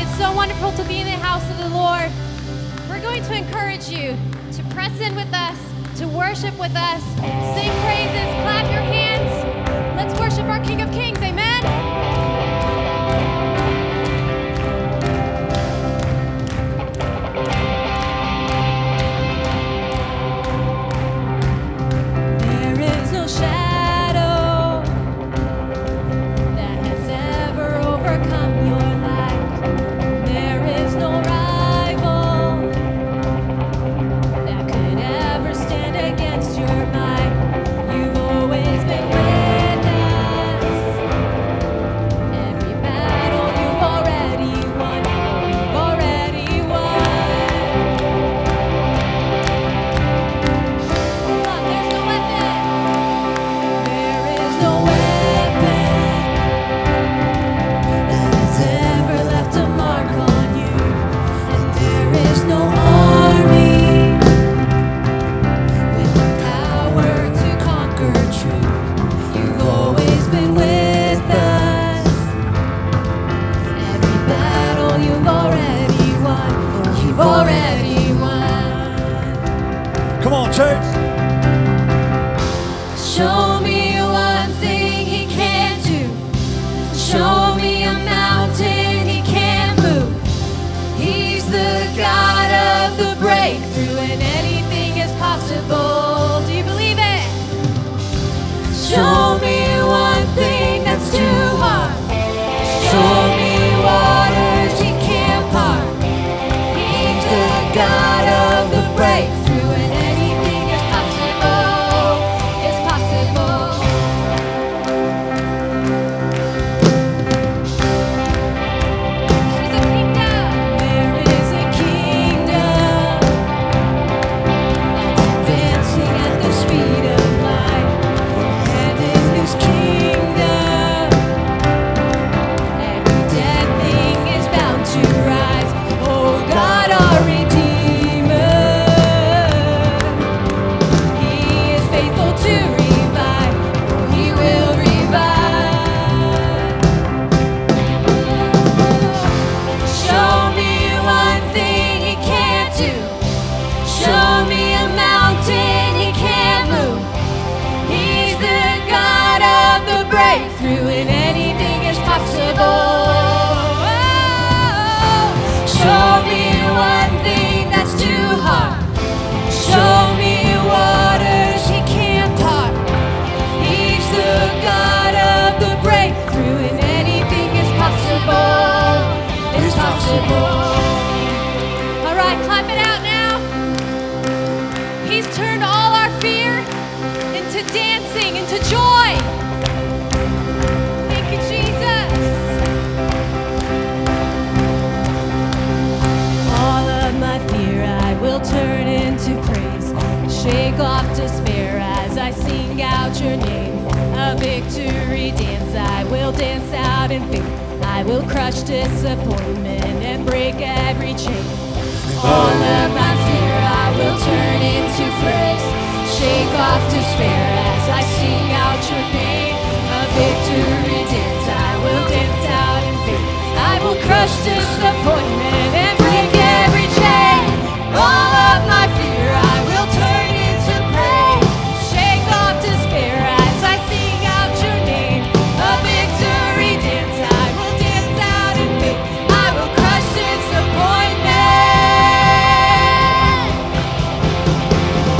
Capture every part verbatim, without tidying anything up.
It's so wonderful to be in the house of the Lord. We're going to encourage you to press in with us, to worship with us, sing praises, clap your hands. Let's worship our King of Kings. Amen.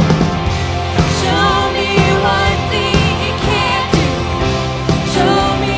Show me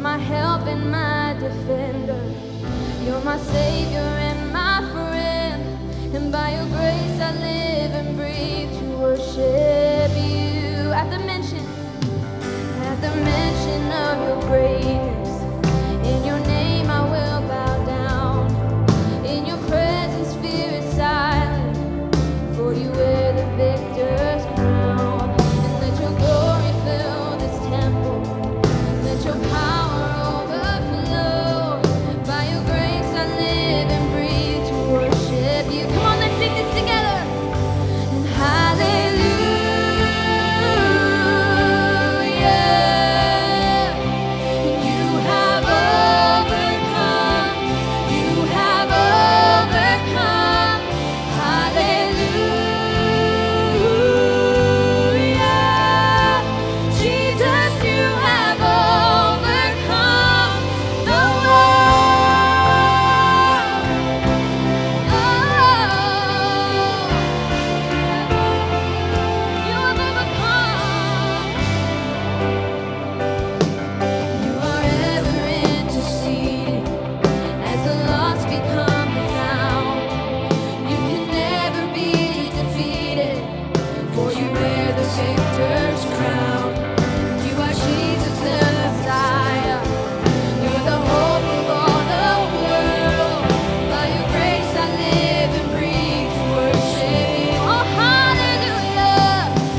my help and my defender. You're my savior and my friend. And by your grace I live and breathe to worship you. At the mention, at the mention of your greatness, in your name I will bow down. In your presence fear is silent, for you wear the victor's crown. And let your glory fill this temple, let your power overflow. By your grace I live and breathe to worship you. Come on, let's sing this together. And hallelujah, you have overcome, you have overcome. Hallelujah, Jesus, you have overcome the world. Oh, you have overcome. You are ever interceding as the lost become the found. You can never be defeated, for you wear the victor's crown. You are Jesus the Messiah. You're the hope of all the world. By your grace I live and breathe to worship you. Oh, hallelujah,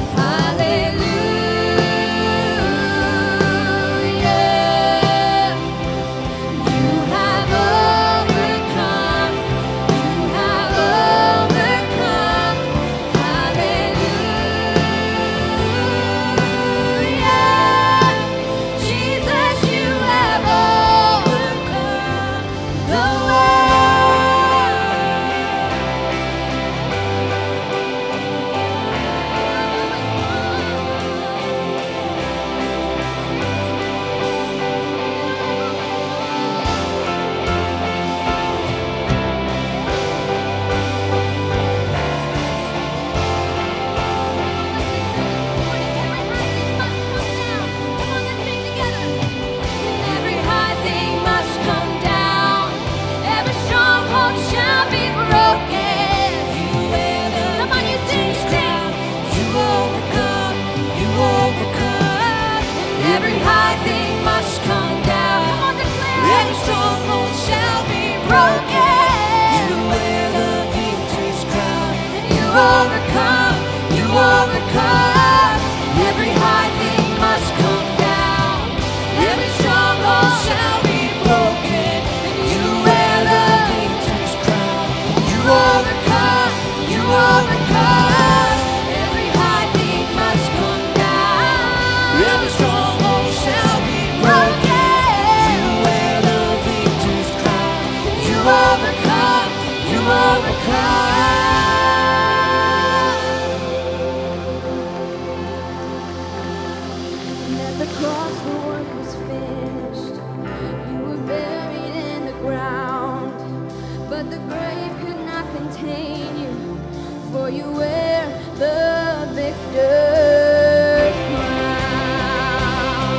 hallelujah. You have overcome, you have overcome. Hallelujah, Jesus, you have overcome the every high thing must come down, every stronghold shall be broken. Come on, you sing, sing. You overcome, you overcome. Every high thing must come down. Come on, declare. Every stronghold shall be broken. You wear the victor's crown. And you overcome, you overcome. Every high thing must come down. Every stronghold shall be broken. And you wear the victor's crown. You overcome, you overcome. Every high thing must come down. Every stronghold shall be broken. You wear the victor's crown. You overcome, you overcome. And at the cross the work was finished. You were buried in the ground, but the grave could not contain you, for you wear the victor's crown.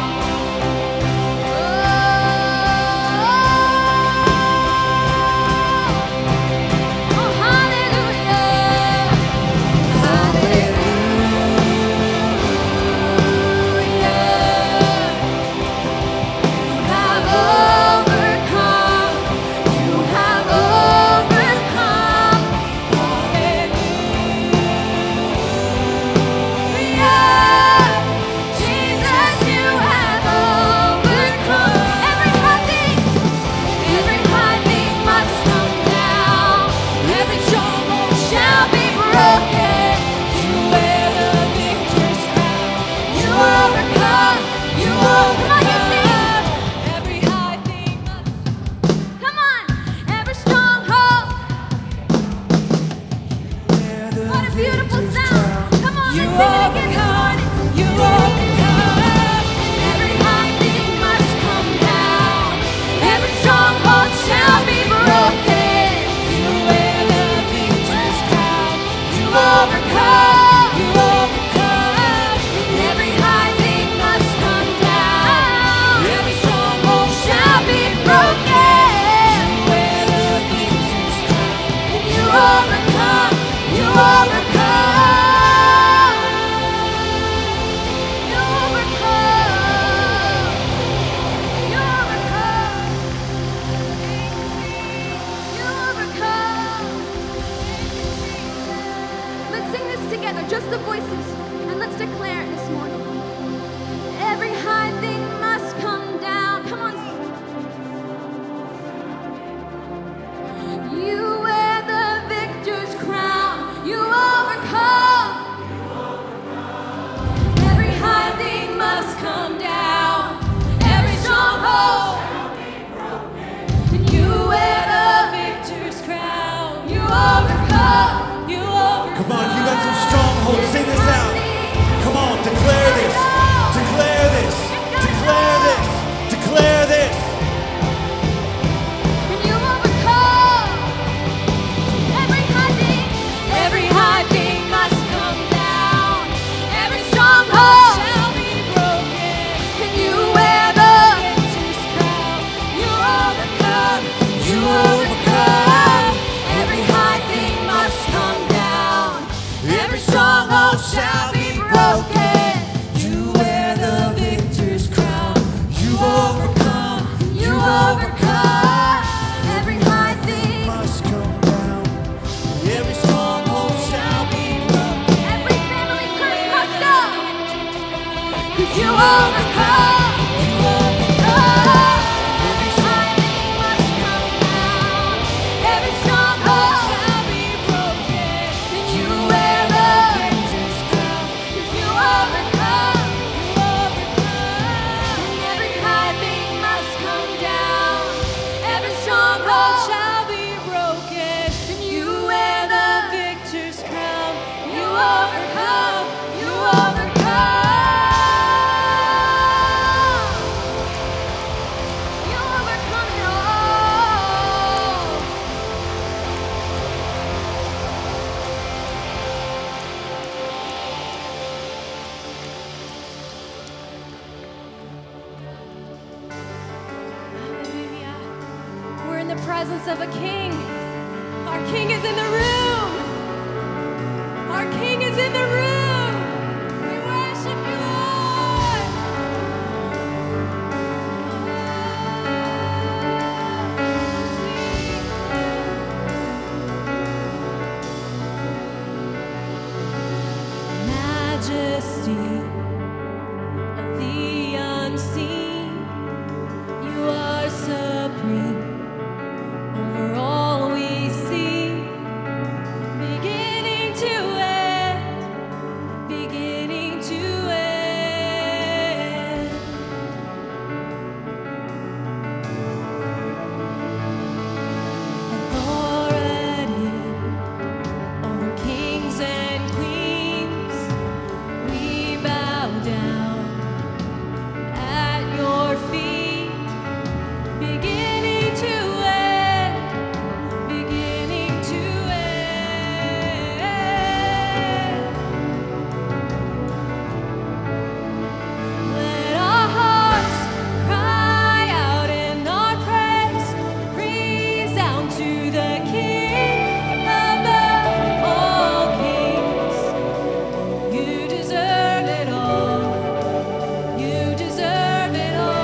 Oh, oh, hallelujah, hallelujah. You have overcome, you have overcome. Hallelujah. presence of a king. Our king is in the room. Our king is in the room. We worship you, Lord. Majesty of the unseen, you are supreme over all we see, beginning to end, beginning to end. Authority over kings and queens, we bow down at your feet, beginning to end, beginning to end. Let our hearts cry out in our praise, resound to the King above all kings. You deserve it all. You deserve it all.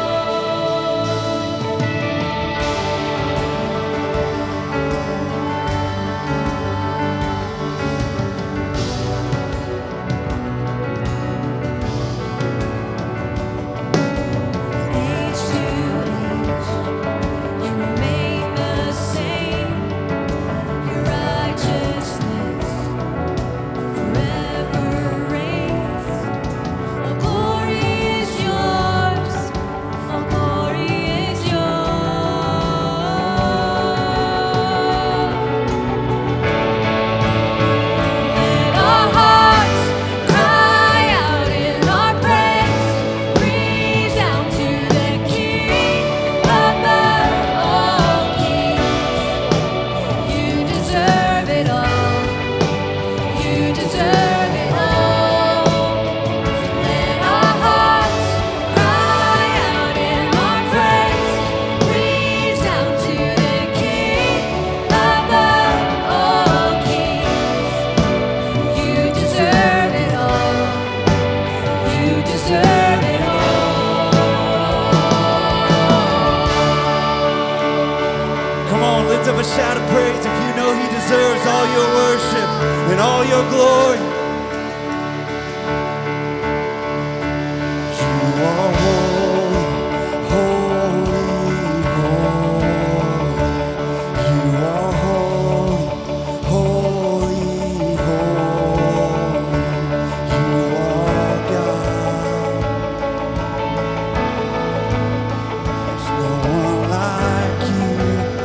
Age to age, you remain the same. Your righteousness forever reigns. All glory is yours. All glory is yours. Let our hearts cry out in our praise, resound to the King above all kings. You deserve it all. You deserve it all. Let our hearts cry out in our praise, resound to the King above all kings. You deserve it all. You deserve it all. Come on, lift up a shout of praise if you know he deserves all your worship and all your glory. You are holy, holy, holy. You are holy, holy, holy. You are God. There's no one like you.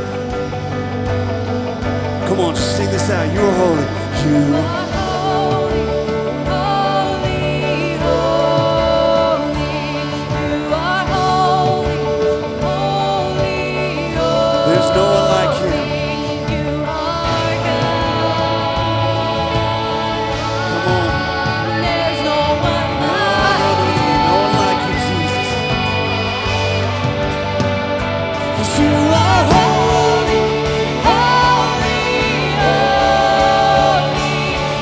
Come on, just sing this out. You are holy. You You are are holy, holy, holy. You are holy, holy, holy. There's no one like him. You are God. Come on. There's no one No like you. one like you, Jesus. 'Cause you are holy, Holy, holy.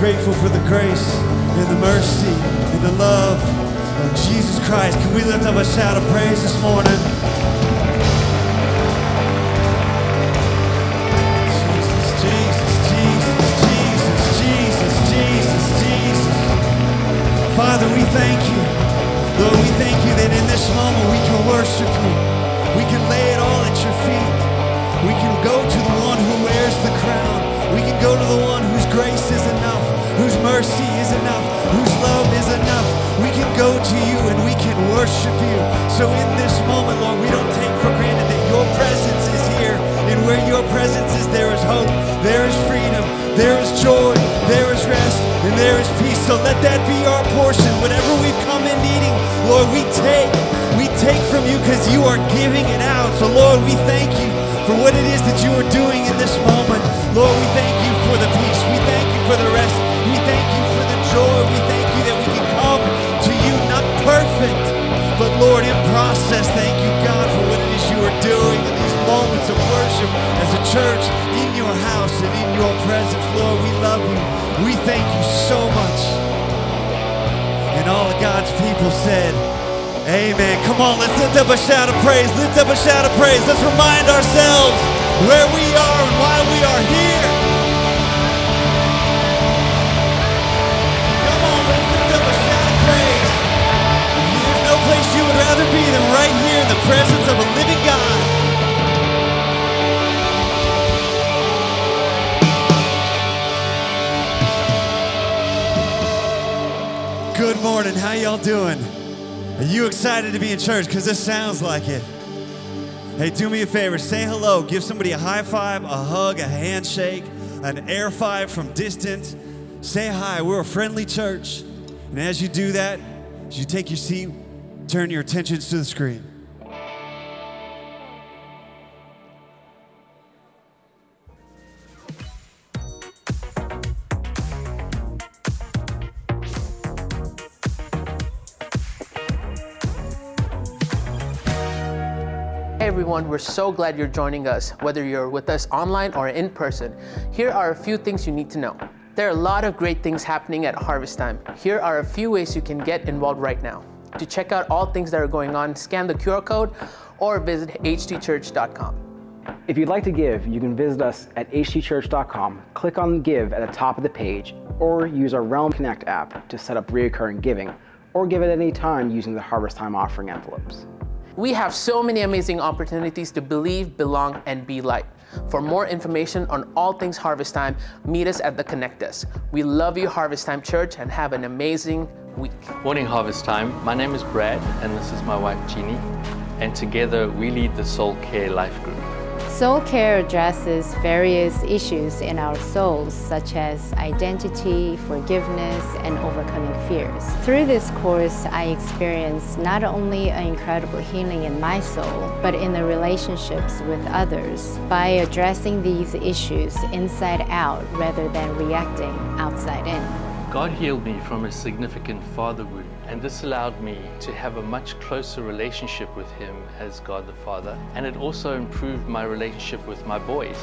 grateful for the grace and the mercy and the love of Jesus Christ. Can we lift up a shout of praise this morning? Jesus, Jesus, Jesus, Jesus, Jesus, Jesus, Jesus. Father, we thank you. Lord, we thank you that in this moment we can worship you. We can lay it all at your feet. We can go to the one who wears the crown. We can go to the one whose grace is enough, whose mercy is enough, whose love is enough. We can go to you and we can worship you. So in this moment, Lord, we don't take for granted that your presence is here. And where your presence is, there is hope, there is freedom, there is joy, there is rest, and there is peace. So let that be our portion. Whatever we've come in needing, Lord, we take. We take from you because you are giving it out. So Lord, we thank you for what it is that you are doing in this moment. Lord, we thank you for the peace. We thank you for the rest. We thank you for the joy. We thank you that we can come to you, not perfect, but Lord, in process. Thank you, God, for what it is you are doing in these moments of worship as a church in your house and in your presence. Lord, we love you. We thank you so much. And all of God's people said, amen. Come on, let's lift up a shout of praise. Lift up a shout of praise. Let's remind ourselves where we are and why we are here. Come on, let's lift up a shout of praise. There's no place you would rather be than right here in the presence of a living God. Good morning. How y'all doing? Are you excited to be in church? Because this sounds like it. Hey, do me a favor. Say hello. Give somebody a high five, a hug, a handshake, an air five from distance. Say hi. We're a friendly church. And as you do that, as you take your seat, turn your attentions to the screen. Hey everyone, we're so glad you're joining us, whether you're with us online or in person. Here are a few things you need to know. There are a lot of great things happening at Harvest Time. Here are a few ways you can get involved right now. To check out all things that are going on, scan the Q R code or visit h t church dot com. If you'd like to give, you can visit us at h t church dot com, click on Give at the top of the page, or use our Realm Connect app to set up recurring giving, or give at any time using the Harvest Time offering envelopes. We have so many amazing opportunities to believe, belong, and be light. For more information on all things Harvest Time, meet us at the Connect Desk. We love you, Harvest Time Church, and have an amazing week. Morning, Harvest Time. My name is Brad, and this is my wife, Jeannie. And together, we lead the Soul Care Life Group. Soul Care addresses various issues in our souls, such as identity, forgiveness, and overcoming fears. Through this course, I experienced not only an incredible healing in my soul, but in the relationships with others by addressing these issues inside out rather than reacting outside in. God healed me from a significant father wound, and this allowed me to have a much closer relationship with Him as God the Father, and it also improved my relationship with my boys.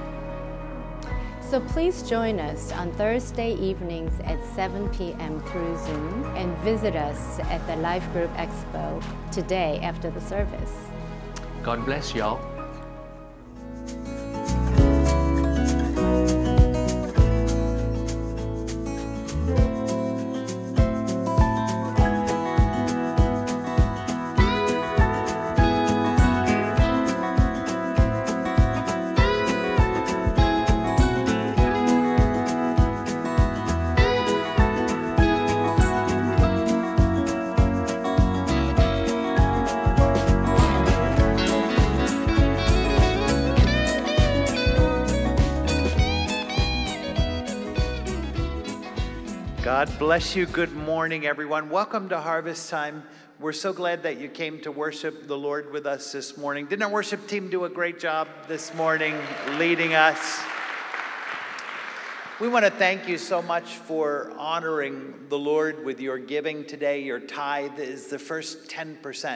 So please join us on Thursday evenings at seven p m through Zoom, and visit us at the Life Group Expo today after the service. God bless y'all. God bless you. Good morning, everyone. Welcome to Harvest Time. We're so glad that you came to worship the Lord with us this morning. Didn't our worship team do a great job this morning leading us? We want to thank you so much for honoring the Lord with your giving today. Your tithe is the first ten percent.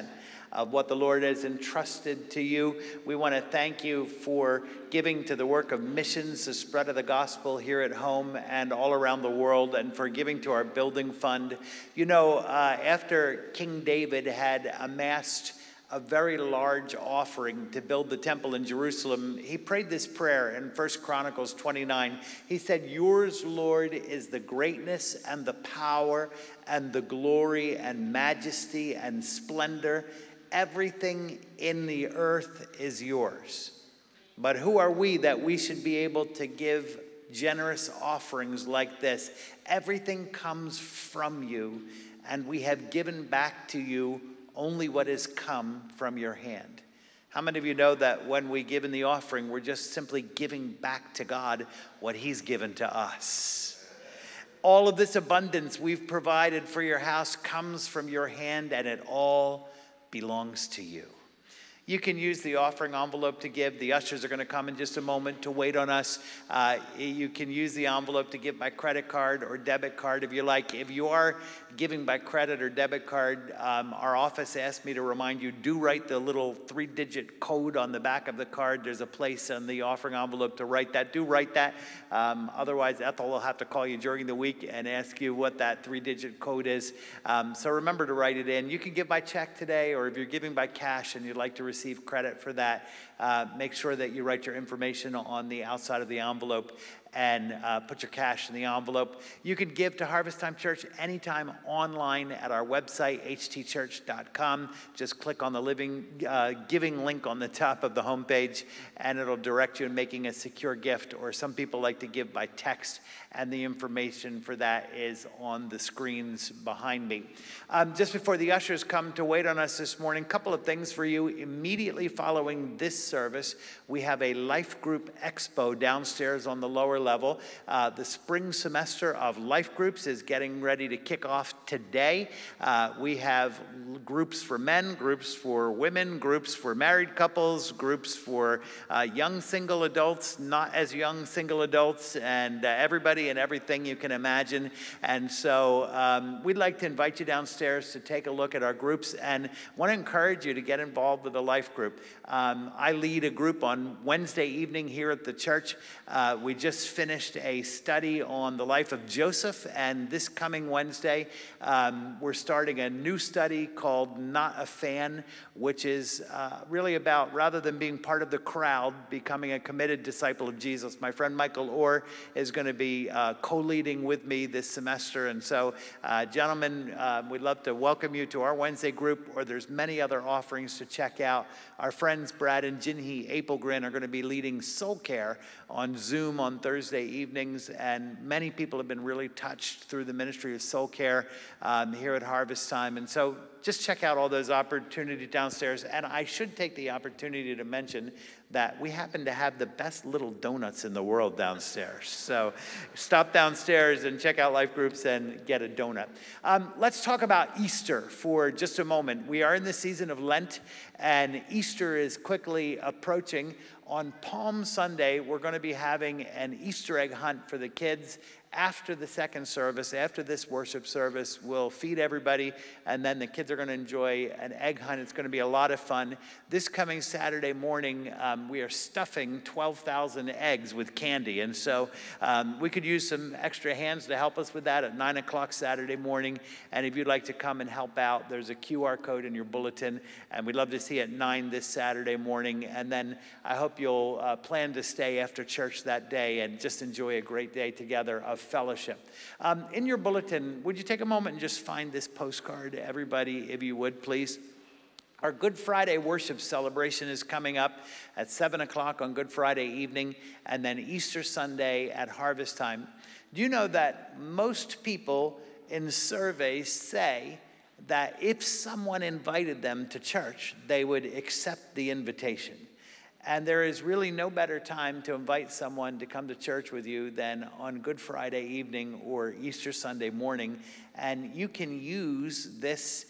of what the Lord has entrusted to you. We want to thank you for giving to the work of missions, the spread of the gospel here at home and all around the world, and for giving to our building fund. You know, uh, after King David had amassed a very large offering to build the temple in Jerusalem, he prayed this prayer in First Chronicles twenty-nine. He said, "Yours, Lord, is the greatness and the power and the glory and majesty and splendor. Everything in the earth is yours. But who are we that we should be able to give generous offerings like this? Everything comes from you, and we have given back to you only what has come from your hand." How many of you know that when we give in the offering, we're just simply giving back to God what he's given to us? All of this abundance we've provided for your house comes from your hand, and it all belongs to you. You can use the offering envelope to give. The ushers are going to come in just a moment to wait on us. Uh, you can use the envelope to give by credit card or debit card if you like. If you are giving by credit or debit card, um, our office asked me to remind you, do write the little three-digit code on the back of the card. There's a place on the offering envelope to write that. Do write that. Um, otherwise, Ethel will have to call you during the week and ask you what that three-digit code is. Um, so remember to write it in. You can give by check today, or if you're giving by cash and you'd like to receive credit for that, uh, make sure that you write your information on the outside of the envelope and uh, put your cash in the envelope. You can give to Harvest Time Church anytime online at our website, h t church dot com. Just click on the living, uh, giving link on the top of the homepage, and it'll direct you in making a secure gift. Or some people like to give by text, and the information for that is on the screens behind me. Um, just before the ushers come to wait on us this morning, a couple of things for you. Immediately following this service, we have a Life Group Expo downstairs on the lower level. Uh, the spring semester of Life Groups is getting ready to kick off today. Uh, we have groups for men, groups for women, groups for married couples, groups for uh, young single adults, not as young single adults, and uh, everybody and everything you can imagine. And so um, we'd like to invite you downstairs to take a look at our groups, and want to encourage you to get involved with a life group. Um, I lead a group on Wednesday evening here at the church. Uh, we just finished a study on the life of Joseph, and this coming Wednesday, um, we're starting a new study called Not a Fan, which is uh, really about, rather than being part of the crowd, becoming a committed disciple of Jesus. My friend Michael Orr is going to be uh, co-leading with me this semester, and so, uh, gentlemen, uh, we'd love to welcome you to our Wednesday group, or there's many other offerings to check out. Our friends Brad and Jinhee Apelgren are going to be leading Soul Care on Zoom on Thursday evenings, and many people have been really touched through the ministry of Soul Care um, here at Harvest Time. And so just check out all those opportunities downstairs. And I should take the opportunity to mention that we happen to have the best little donuts in the world downstairs. So stop downstairs and check out life groups and get a donut. Um, let's talk about Easter for just a moment. We are in the season of Lent, and Easter is quickly approaching. On Palm Sunday, we're going to be having an Easter egg hunt for the kids. After the second service, after this worship service, we'll feed everybody, and then the kids are going to enjoy an egg hunt. It's going to be a lot of fun. This coming Saturday morning, um, we are stuffing twelve thousand eggs with candy, and so um, we could use some extra hands to help us with that at nine o'clock Saturday morning. And if you'd like to come and help out, there's a Q R code in your bulletin, and we'd love to see you at nine this Saturday morning. And then I hope you'll uh, plan to stay after church that day and just enjoy a great day together of fellowship. Um, in your bulletin, would you take a moment and just find this postcard, everybody, if you would, please? Our Good Friday worship celebration is coming up at seven o'clock on Good Friday evening, and then Easter Sunday at harvest time. Do you know that most people in surveys say that if someone invited them to church, they would accept the invitation? And there is really no better time to invite someone to come to church with you than on Good Friday evening or Easter Sunday morning. And you can use this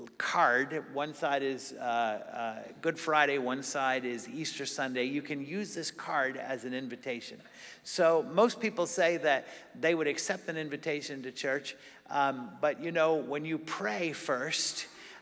card. One side is uh, uh, Good Friday, one side is Easter Sunday. You can use this card as an invitation. So most people say that they would accept an invitation to church, um, but you know, when you pray first,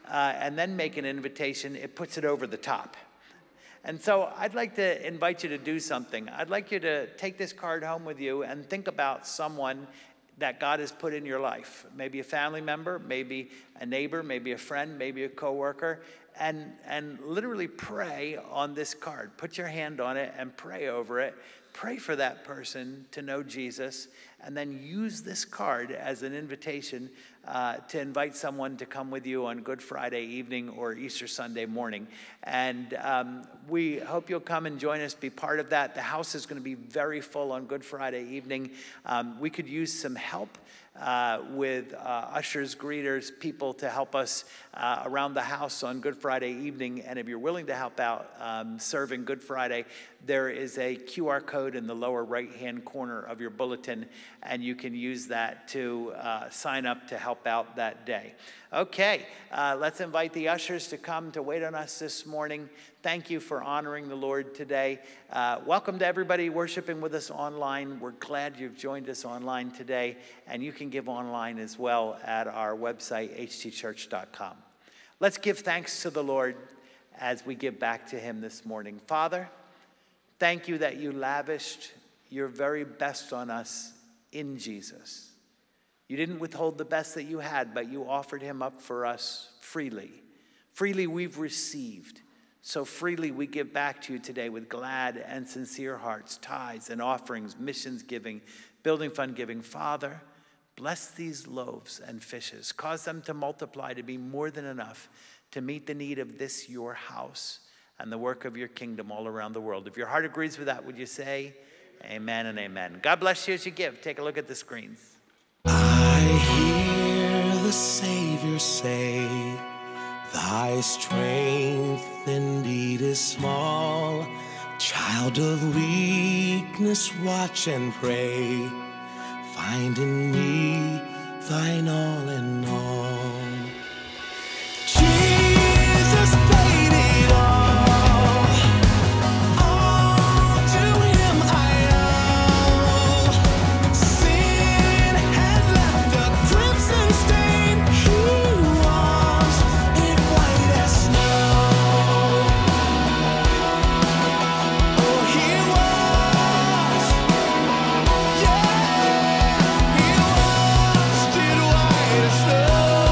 uh, and then make an invitation, it puts it over the top. And so I'd like to invite you to do something. I'd like you to take this card home with you and think about someone that God has put in your life. Maybe a family member, maybe a neighbor, maybe a friend, maybe a coworker, and, and literally pray on this card. Put your hand on it and pray over it. Pray for that person to know Jesus, and then use this card as an invitation uh, to invite someone to come with you on Good Friday evening or Easter Sunday morning. And um, we hope you'll come and join us, be part of that. The house is going to be very full on Good Friday evening. Um, we could use some help uh, with uh, ushers, greeters, people to help us uh, around the house on Good Friday evening. And if you're willing to help out um, serving Good Friday, there is a Q R code in the lower right-hand corner of your bulletin, and you can use that to uh, sign up to help out that day. Okay, uh, let's invite the ushers to come to wait on us this morning. Thank you for honoring the Lord today. Uh, welcome to everybody worshiping with us online. We're glad you've joined us online today, and you can give online as well at our website, h t church dot com. Let's give thanks to the Lord as we give back to him this morning. Father, thank you that you lavished your very best on us in Jesus. You didn't withhold the best that you had, but you offered him up for us freely. Freely we've received. So freely we give back to you today with glad and sincere hearts, tithes and offerings, missions giving, building fund giving. Father, bless these loaves and fishes. Cause them to multiply to be more than enough to meet the need of this, your house, and the work of your kingdom all around the world. If your heart agrees with that, would you say amen and amen? God bless you as you give. Take a look at the screens. I hear the Savior say, thy strength indeed is small. Child of weakness, watch and pray. Find in me thine all in all. Jesus paid it all. All to him I owe. Sin had left a crimson stain. He washed it white as snow. Oh, he was, yeah, he washed it white as snow.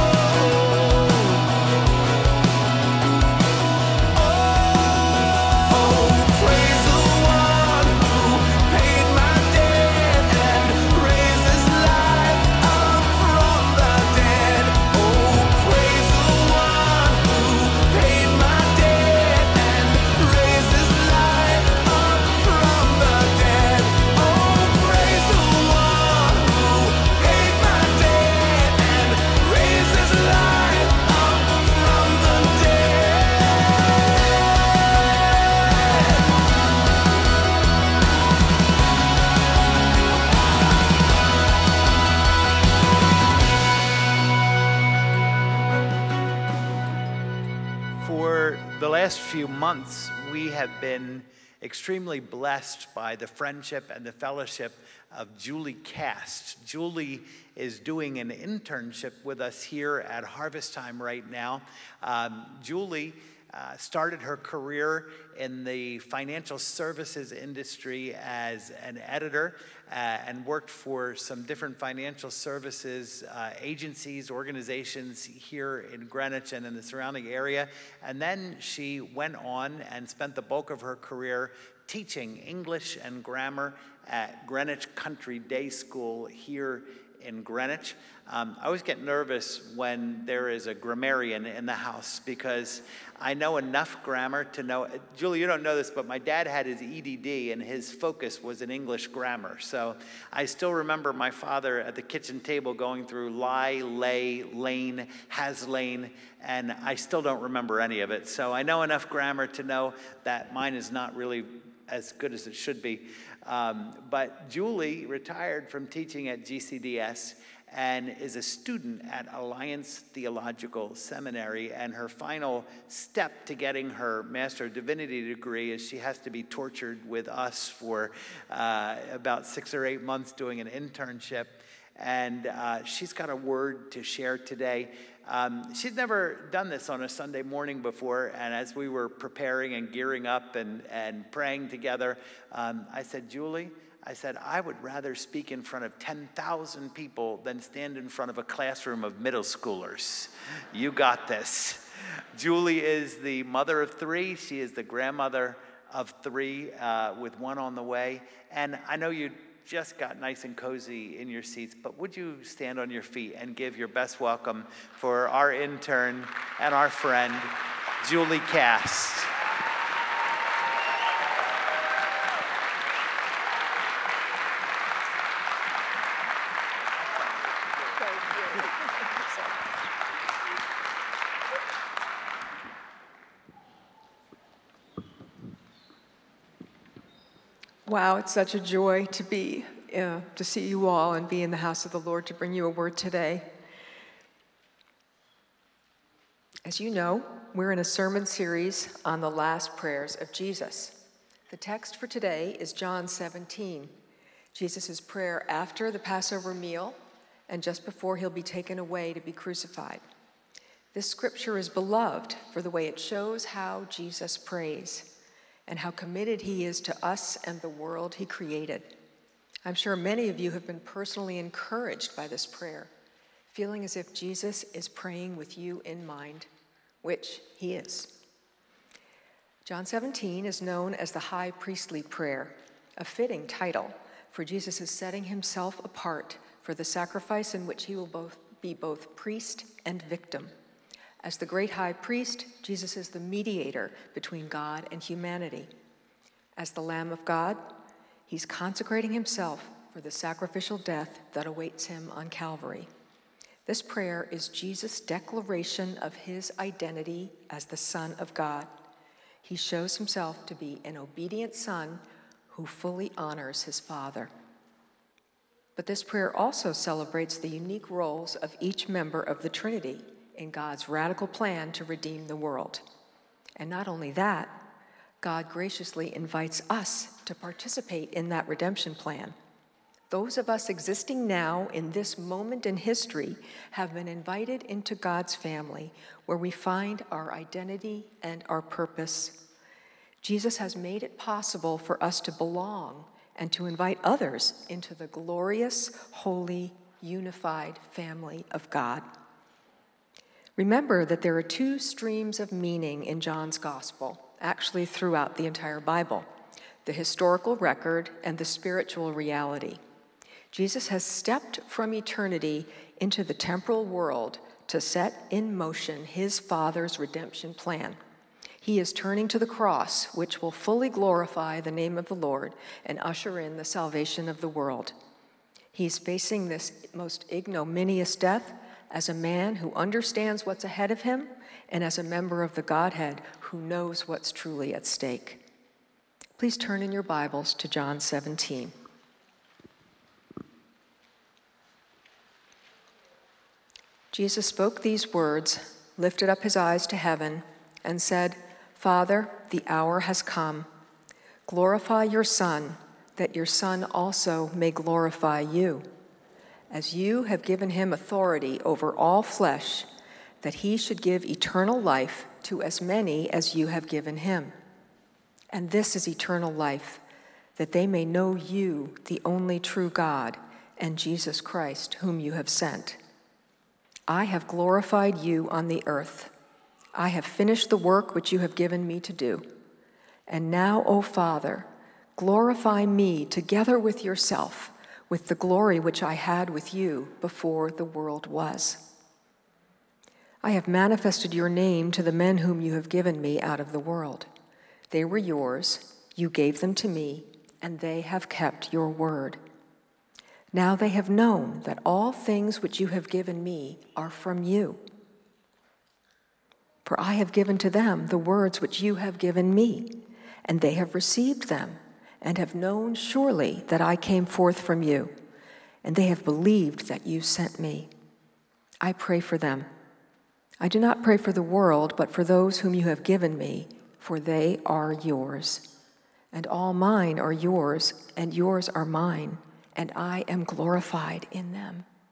Few months, we have been extremely blessed by the friendship and the fellowship of Julie Cast. Julie is doing an internship with us here at Harvest Time right now. Um, Julie uh, started her career in the financial services industry as an editor uh, and worked for some different financial services uh, agencies, organizations here in Greenwich and in the surrounding area. And then she went on and spent the bulk of her career teaching English and grammar at Greenwich Country Day School here in Greenwich. Um, I always get nervous when there is a grammarian in the house because I know enough grammar to know. Julie, you don't know this, but my dad had his E D D and his focus was in English grammar. So I still remember my father at the kitchen table going through lie, lay, lane, has lane, and I still don't remember any of it. So I know enough grammar to know that mine is not really as good as it should be. Um, but Julie retired from teaching at G C D S and is a student at Alliance Theological Seminary, and her final step to getting her Master of Divinity degree is she has to be tortured with us for uh, about six or eight months doing an internship. and uh, she's got a word to share today. Um, she's never done this on a Sunday morning before, and as we were preparing and gearing up and, and praying together, um, I said, Julie, I said, I would rather speak in front of ten thousand people than stand in front of a classroom of middle schoolers. You got this. Julie is the mother of three. She is the grandmother of three uh, with one on the way. And I know you just got nice and cozy in your seats, but would you stand on your feet and give your best welcome for our intern and our friend, Julie Cast. Wow, it's such a joy to be, uh, to see you all and be in the house of the Lord to bring you a word today. As you know, we're in a sermon series on the last prayers of Jesus. The text for today is John seventeen, Jesus' prayer after the Passover meal and just before he'll be taken away to be crucified. This scripture is beloved for the way it shows how Jesus prays and how committed he is to us and the world he created. I'm sure many of you have been personally encouraged by this prayer, feeling as if Jesus is praying with you in mind, which he is. John seventeen is known as the high priestly prayer, a fitting title for Jesus' setting himself apart for the sacrifice in which he will both be both priest and victim. As the great high priest, Jesus is the mediator between God and humanity. As the Lamb of God, he's consecrating himself for the sacrificial death that awaits him on Calvary. This prayer is Jesus' declaration of his identity as the Son of God. He shows himself to be an obedient Son who fully honors his Father. But this prayer also celebrates the unique roles of each member of the Trinity in God's radical plan to redeem the world. And not only that, God graciously invites us to participate in that redemption plan. Those of us existing now in this moment in history have been invited into God's family where we find our identity and our purpose. Jesus has made it possible for us to belong and to invite others into the glorious, holy, unified family of God. Remember that there are two streams of meaning in John's gospel, actually throughout the entire Bible, the historical record and the spiritual reality. Jesus has stepped from eternity into the temporal world to set in motion his Father's redemption plan. He is turning to the cross, which will fully glorify the name of the Lord and usher in the salvation of the world. He's facing this most ignominious death as a man who understands what's ahead of him and as a member of the Godhead who knows what's truly at stake. Please turn in your Bibles to John seventeen. Jesus spoke these words, lifted up his eyes to heaven, and said, Father, the hour has come. Glorify your Son, that your Son also may glorify you, as you have given him authority over all flesh, that he should give eternal life to as many as you have given him. And this is eternal life, that they may know you, the only true God, and Jesus Christ, whom you have sent. I have glorified you on the earth. I have finished the work which you have given me to do. And now, O Father, glorify me together with yourself, with the glory which I had with you before the world was. I have manifested your name to the men whom you have given me out of the world. They were yours, you gave them to me, and they have kept your word. Now they have known that all things which you have given me are from you. For I have given to them the words which you have given me, and they have received them, and have known surely that I came forth from you, and they have believed that you sent me. I pray for them. I do not pray for the world, but for those whom you have given me, for they are yours. And all mine are yours, and yours are mine, and I am glorified in them.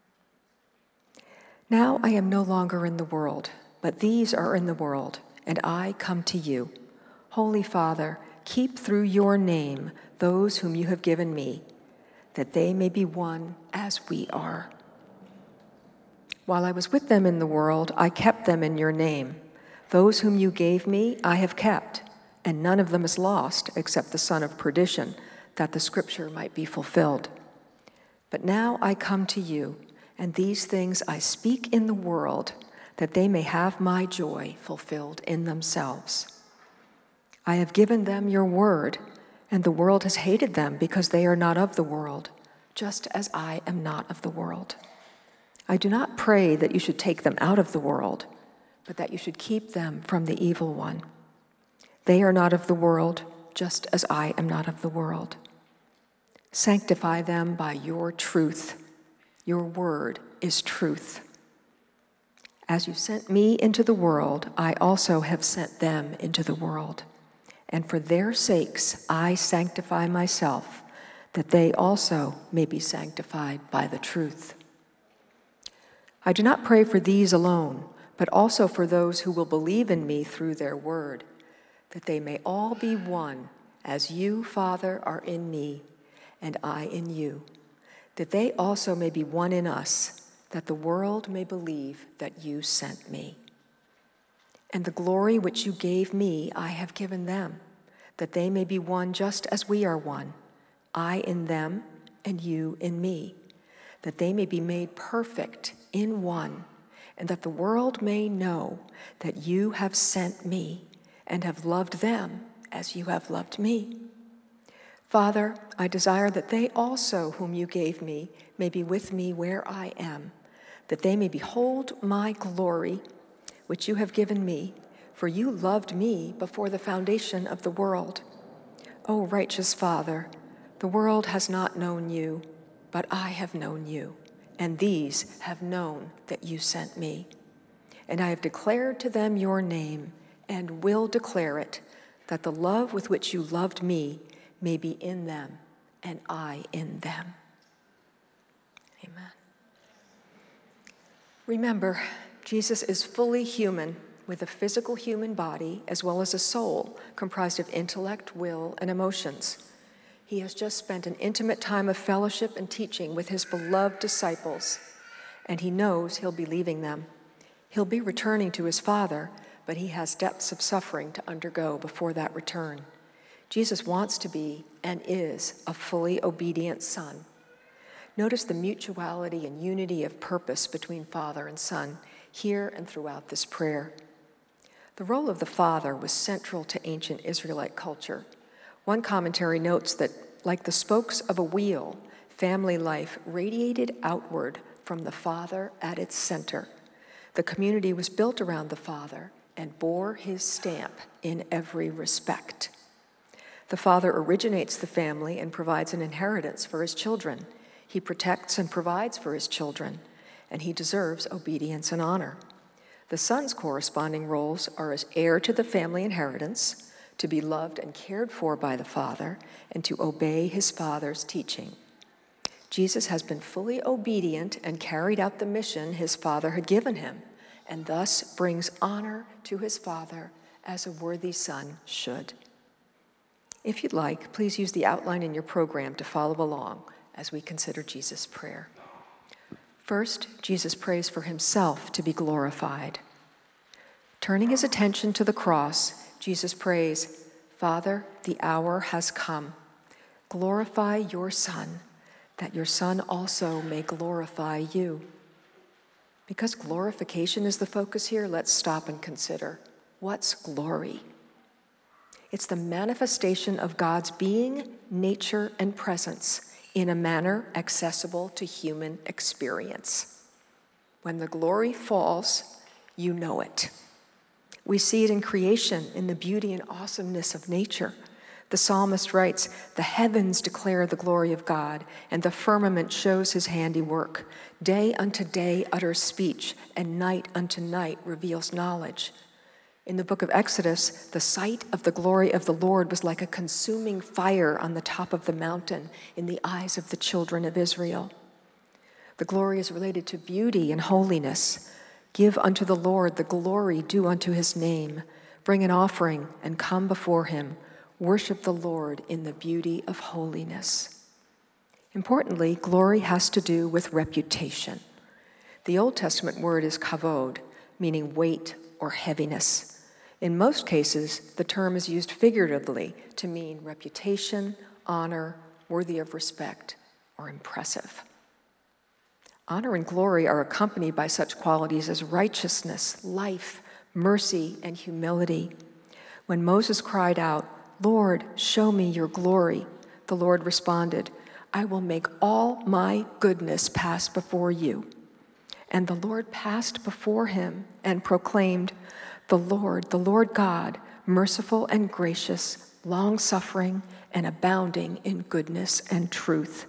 Now I am no longer in the world, but these are in the world, and I come to you. Holy Father, keep through your name those whom you have given me, that they may be one as we are. While I was with them in the world, I kept them in your name. Those whom you gave me, I have kept, and none of them is lost except the son of perdition, that the scripture might be fulfilled. But now I come to you, and these things I speak in the world, that they may have my joy fulfilled in themselves. I have given them your word, and the world has hated them because they are not of the world, just as I am not of the world. I do not pray that you should take them out of the world, but that you should keep them from the evil one. They are not of the world, just as I am not of the world. Sanctify them by your truth. Your word is truth. As you sent me into the world, I also have sent them into the world. And for their sakes I sanctify myself, that they also may be sanctified by the truth. I do not pray for these alone, but also for those who will believe in me through their word, that they may all be one, as you, Father, are in me, and I in you, that they also may be one in us, that the world may believe that you sent me. And the glory which you gave me I have given them, that they may be one just as we are one, I in them and you in me, that they may be made perfect in one, and that the world may know that you have sent me and have loved them as you have loved me. Father, I desire that they also whom you gave me may be with me where I am, that they may behold my glory, which you have given me, for you loved me before the foundation of the world. O righteous Father, the world has not known you, but I have known you, and these have known that you sent me. And I have declared to them your name, and will declare it, that the love with which you loved me may be in them, and I in them. Amen. Remember, Jesus is fully human, with a physical human body as well as a soul comprised of intellect, will, and emotions. He has just spent an intimate time of fellowship and teaching with his beloved disciples, and he knows he'll be leaving them. He'll be returning to his Father, but he has depths of suffering to undergo before that return. Jesus wants to be and is a fully obedient Son. Notice the mutuality and unity of purpose between Father and Son here and throughout this prayer. The role of the Father was central to ancient Israelite culture. One commentary notes that, like the spokes of a wheel, family life radiated outward from the Father at its center. The community was built around the Father and bore his stamp in every respect. The Father originates the family and provides an inheritance for his children. He protects and provides for his children, and he deserves obedience and honor. The Son's corresponding roles are as heir to the family inheritance, to be loved and cared for by the Father, and to obey his Father's teaching. Jesus has been fully obedient and carried out the mission his Father had given him, and thus brings honor to his Father as a worthy son should. If you'd like, please use the outline in your program to follow along as we consider Jesus' prayer. First, Jesus prays for himself to be glorified. Turning his attention to the cross, Jesus prays, Father, the hour has come. Glorify your Son, that your Son also may glorify you. Because glorification is the focus here, let's stop and consider, what's glory? It's the manifestation of God's being, nature, and presence in a manner accessible to human experience. When the glory falls, you know it. We see it in creation, in the beauty and awesomeness of nature. The psalmist writes, the heavens declare the glory of God, and the firmament shows his handiwork. Day unto day utters speech, and night unto night reveals knowledge. In the book of Exodus, the sight of the glory of the Lord was like a consuming fire on the top of the mountain in the eyes of the children of Israel. The glory is related to beauty and holiness. Give unto the Lord the glory due unto his name. Bring an offering and come before him. Worship the Lord in the beauty of holiness. Importantly, glory has to do with reputation. The Old Testament word is kavod, meaning weight or heaviness. In most cases, the term is used figuratively to mean reputation, honor, worthy of respect, or impressive. Honor and glory are accompanied by such qualities as righteousness, life, mercy, and humility. When Moses cried out, "Lord, show me your glory," the Lord responded, "I will make all my goodness pass before you." And the Lord passed before him and proclaimed, "The Lord, the Lord God, merciful and gracious, long-suffering and abounding in goodness and truth."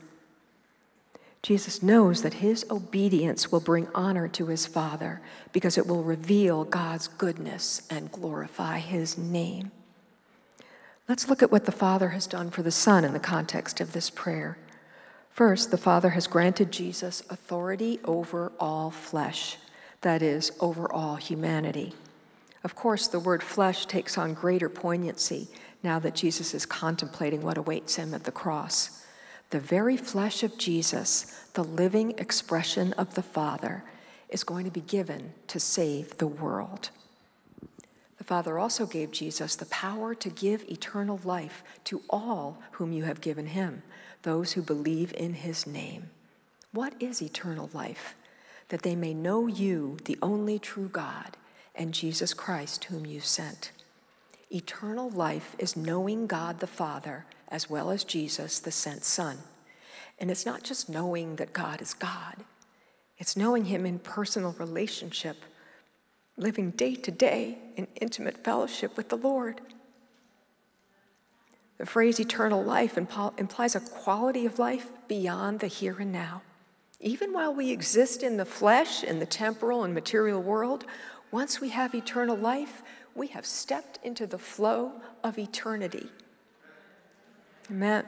Jesus knows that his obedience will bring honor to his Father because it will reveal God's goodness and glorify his name. Let's look at what the Father has done for the Son in the context of this prayer. First, the Father has granted Jesus authority over all flesh, that is, over all humanity. Of course, the word flesh takes on greater poignancy now that Jesus is contemplating what awaits him at the cross. The very flesh of Jesus, the living expression of the Father, is going to be given to save the world. The Father also gave Jesus the power to give eternal life to all whom you have given him, those who believe in his name. What is eternal life? That they may know you, the only true God, and Jesus Christ, whom you sent. Eternal life is knowing God the Father as well as Jesus, the sent Son. And it's not just knowing that God is God. It's knowing him in personal relationship, living day to day in intimate fellowship with the Lord. The phrase eternal life implies a quality of life beyond the here and now. Even while we exist in the flesh, in the temporal and material world, once we have eternal life, we have stepped into the flow of eternity. Amen.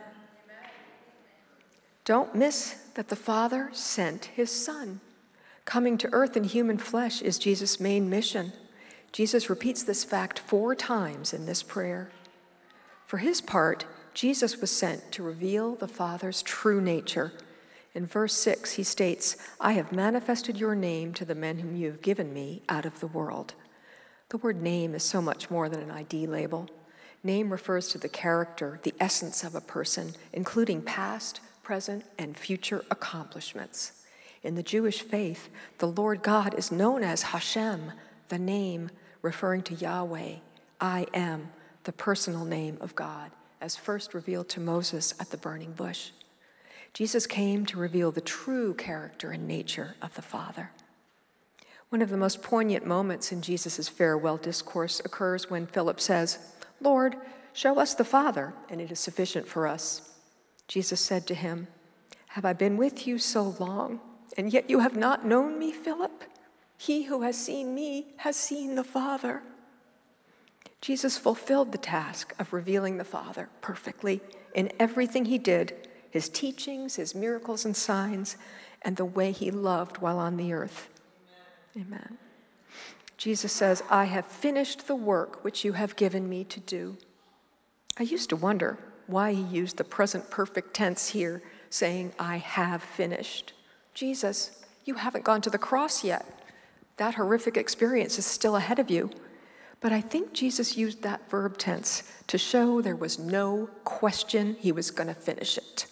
Don't miss that the Father sent his Son. Coming to earth in human flesh is Jesus' main mission. Jesus repeats this fact four times in this prayer. For his part, Jesus was sent to reveal the Father's true nature. In verse six, he states, "I have manifested your name to the men whom you have given me out of the world." The word name is so much more than an I D label. Name refers to the character, the essence of a person, including past, present, and future accomplishments. In the Jewish faith, the Lord God is known as Hashem, the name referring to Yahweh. I am, the personal name of God, as first revealed to Moses at the burning bush. Jesus came to reveal the true character and nature of the Father. One of the most poignant moments in Jesus' farewell discourse occurs when Philip says, "Lord, show us the Father, and it is sufficient for us." Jesus said to him, "Have I been with you so long, and yet you have not known me, Philip? He who has seen me has seen the Father." Jesus fulfilled the task of revealing the Father perfectly in everything he did, his teachings, his miracles and signs, and the way he loved while on the earth. Amen. Amen. Jesus says, "I have finished the work which you have given me to do." I used to wonder why he used the present perfect tense here, saying, "I have finished." Jesus, you haven't gone to the cross yet. That horrific experience is still ahead of you. But I think Jesus used that verb tense to show there was no question he was going to finish it.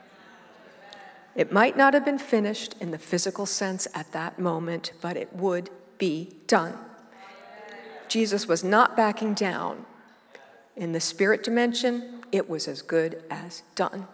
It might not have been finished in the physical sense at that moment, but it would be done. Jesus was not backing down. In the spirit dimension, it was as good as done.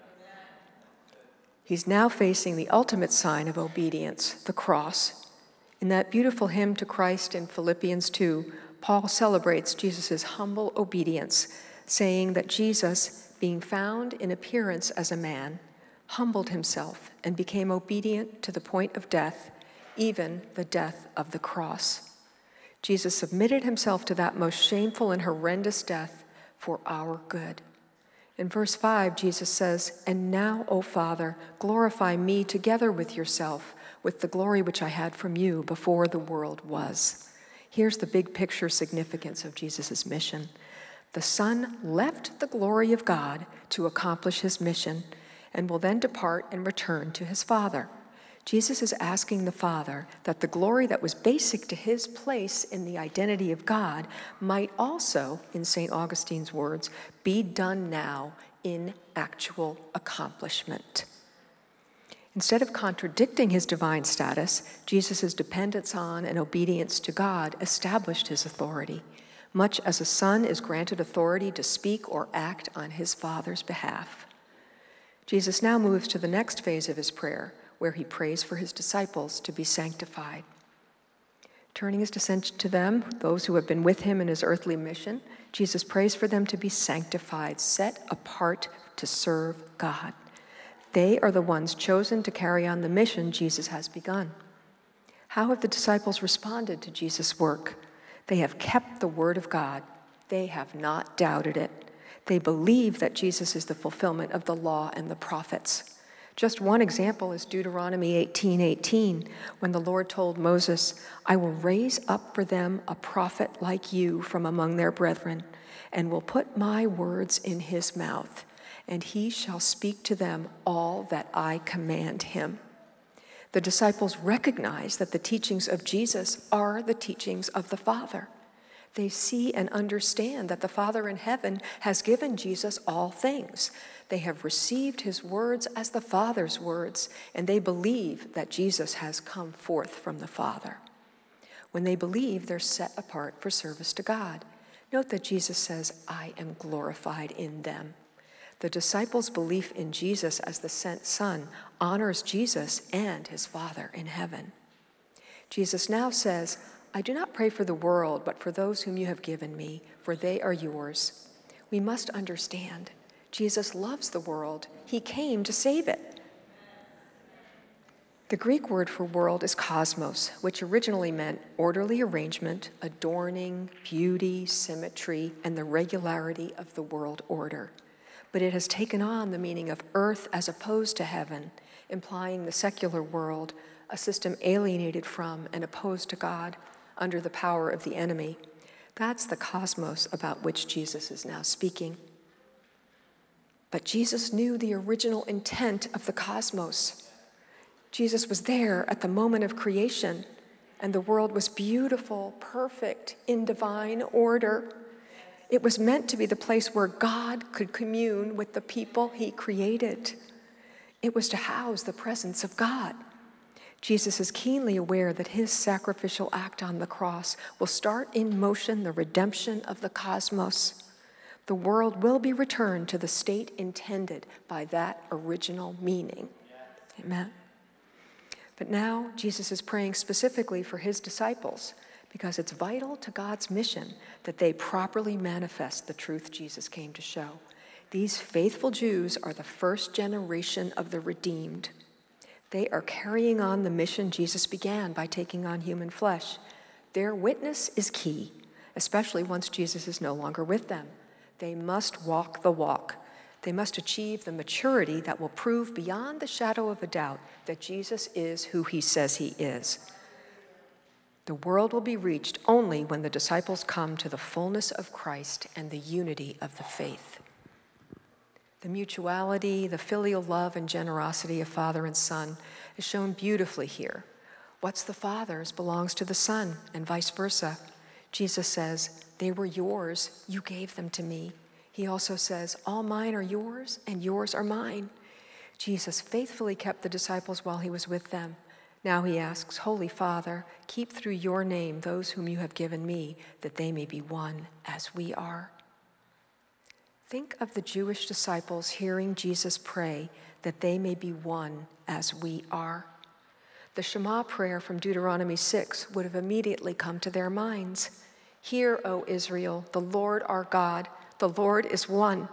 He's now facing the ultimate sign of obedience, the cross. In that beautiful hymn to Christ in Philippians two, Paul celebrates Jesus' humble obedience, saying that Jesus, being found in appearance as a man, humbled himself and became obedient to the point of death, even the death of the cross. Jesus submitted himself to that most shameful and horrendous death for our good. In verse five, Jesus says, "And now, O Father, glorify me together with yourself, with the glory which I had from you before the world was." Here's the big picture significance of Jesus' mission. The Son left the glory of God to accomplish his mission and will then depart and return to his Father. Jesus is asking the Father that the glory that was basic to his place in the identity of God might also, in Saint Augustine's words, be done now in actual accomplishment. Instead of contradicting his divine status, Jesus' dependence on and obedience to God established his authority, much as a son is granted authority to speak or act on his Father's behalf. Jesus now moves to the next phase of his prayer, where he prays for his disciples to be sanctified. Turning his attention to them, those who have been with him in his earthly mission, Jesus prays for them to be sanctified, set apart to serve God. They are the ones chosen to carry on the mission Jesus has begun. How have the disciples responded to Jesus' work? They have kept the word of God. They have not doubted it. They believe that Jesus is the fulfillment of the law and the prophets. Just one example is Deuteronomy eighteen eighteen, when the Lord told Moses, "I will raise up for them a prophet like you from among their brethren, and will put my words in his mouth, and he shall speak to them all that I command him." The disciples recognize that the teachings of Jesus are the teachings of the Father. They see and understand that the Father in heaven has given Jesus all things. They have received his words as the Father's words, and they believe that Jesus has come forth from the Father. When they believe, they're set apart for service to God. Note that Jesus says, "I am glorified in them." The disciples' belief in Jesus as the sent Son honors Jesus and his Father in heaven. Jesus now says, "I do not pray for the world, but for those whom you have given me, for they are yours." We must understand, Jesus loves the world. He came to save it. The Greek word for world is cosmos, which originally meant orderly arrangement, adorning, beauty, symmetry, and the regularity of the world order. But it has taken on the meaning of earth as opposed to heaven, implying the secular world, a system alienated from and opposed to God, under the power of the enemy. That's the cosmos about which Jesus is now speaking. But Jesus knew the original intent of the cosmos. Jesus was there at the moment of creation, and the world was beautiful, perfect, in divine order. It was meant to be the place where God could commune with the people he created. It was to house the presence of God. Jesus is keenly aware that his sacrificial act on the cross will start in motion the redemption of the cosmos. The world will be returned to the state intended by that original meaning. Amen. But now Jesus is praying specifically for his disciples because it's vital to God's mission that they properly manifest the truth Jesus came to show. These faithful Jews are the first generation of the redeemed. They are carrying on the mission Jesus began by taking on human flesh. Their witness is key, especially once Jesus is no longer with them. They must walk the walk. They must achieve the maturity that will prove beyond the shadow of a doubt that Jesus is who he says he is. The world will be reached only when the disciples come to the fullness of Christ and the unity of the faith. The mutuality, the filial love and generosity of Father and Son is shown beautifully here. What's the Father's belongs to the Son, and vice versa. Jesus says, "They were yours, you gave them to me." He also says, "All mine are yours, and yours are mine." Jesus faithfully kept the disciples while he was with them. Now he asks, "Holy Father, keep through your name those whom you have given me, that they may be one as we are." Think of the Jewish disciples hearing Jesus pray that they may be one as we are. The Shema prayer from Deuteronomy six would have immediately come to their minds. "Hear, O Israel, the Lord our God, the Lord is one."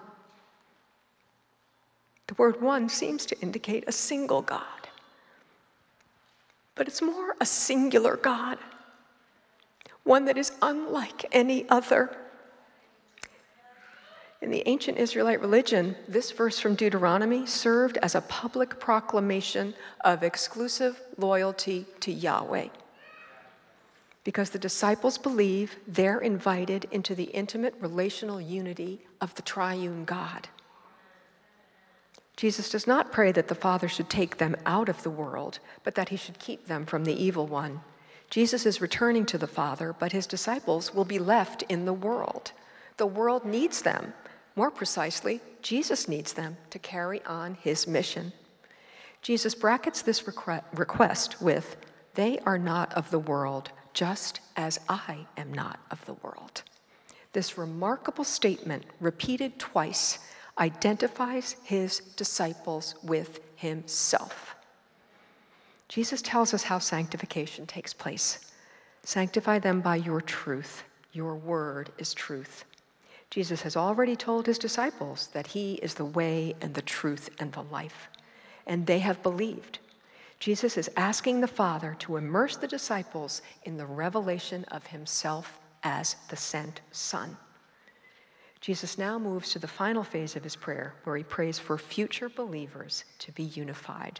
The word one seems to indicate a single God, but it's more a singular God, one that is unlike any other. In the ancient Israelite religion, this verse from Deuteronomy served as a public proclamation of exclusive loyalty to Yahweh. Because the disciples believe they're invited into the intimate relational unity of the triune God. Jesus does not pray that the Father should take them out of the world, but that he should keep them from the evil one. Jesus is returning to the Father, but his disciples will be left in the world. The world needs them. More precisely, Jesus needs them to carry on his mission. Jesus brackets this requ- request with, "They are not of the world, just as I am not of the world." This remarkable statement, repeated twice, identifies his disciples with himself. Jesus tells us how sanctification takes place. Sanctify them by your truth. Your word is truth. Jesus has already told his disciples that he is the way and the truth and the life, and they have believed. Jesus is asking the Father to immerse the disciples in the revelation of himself as the sent Son. Jesus now moves to the final phase of his prayer, where he prays for future believers to be unified.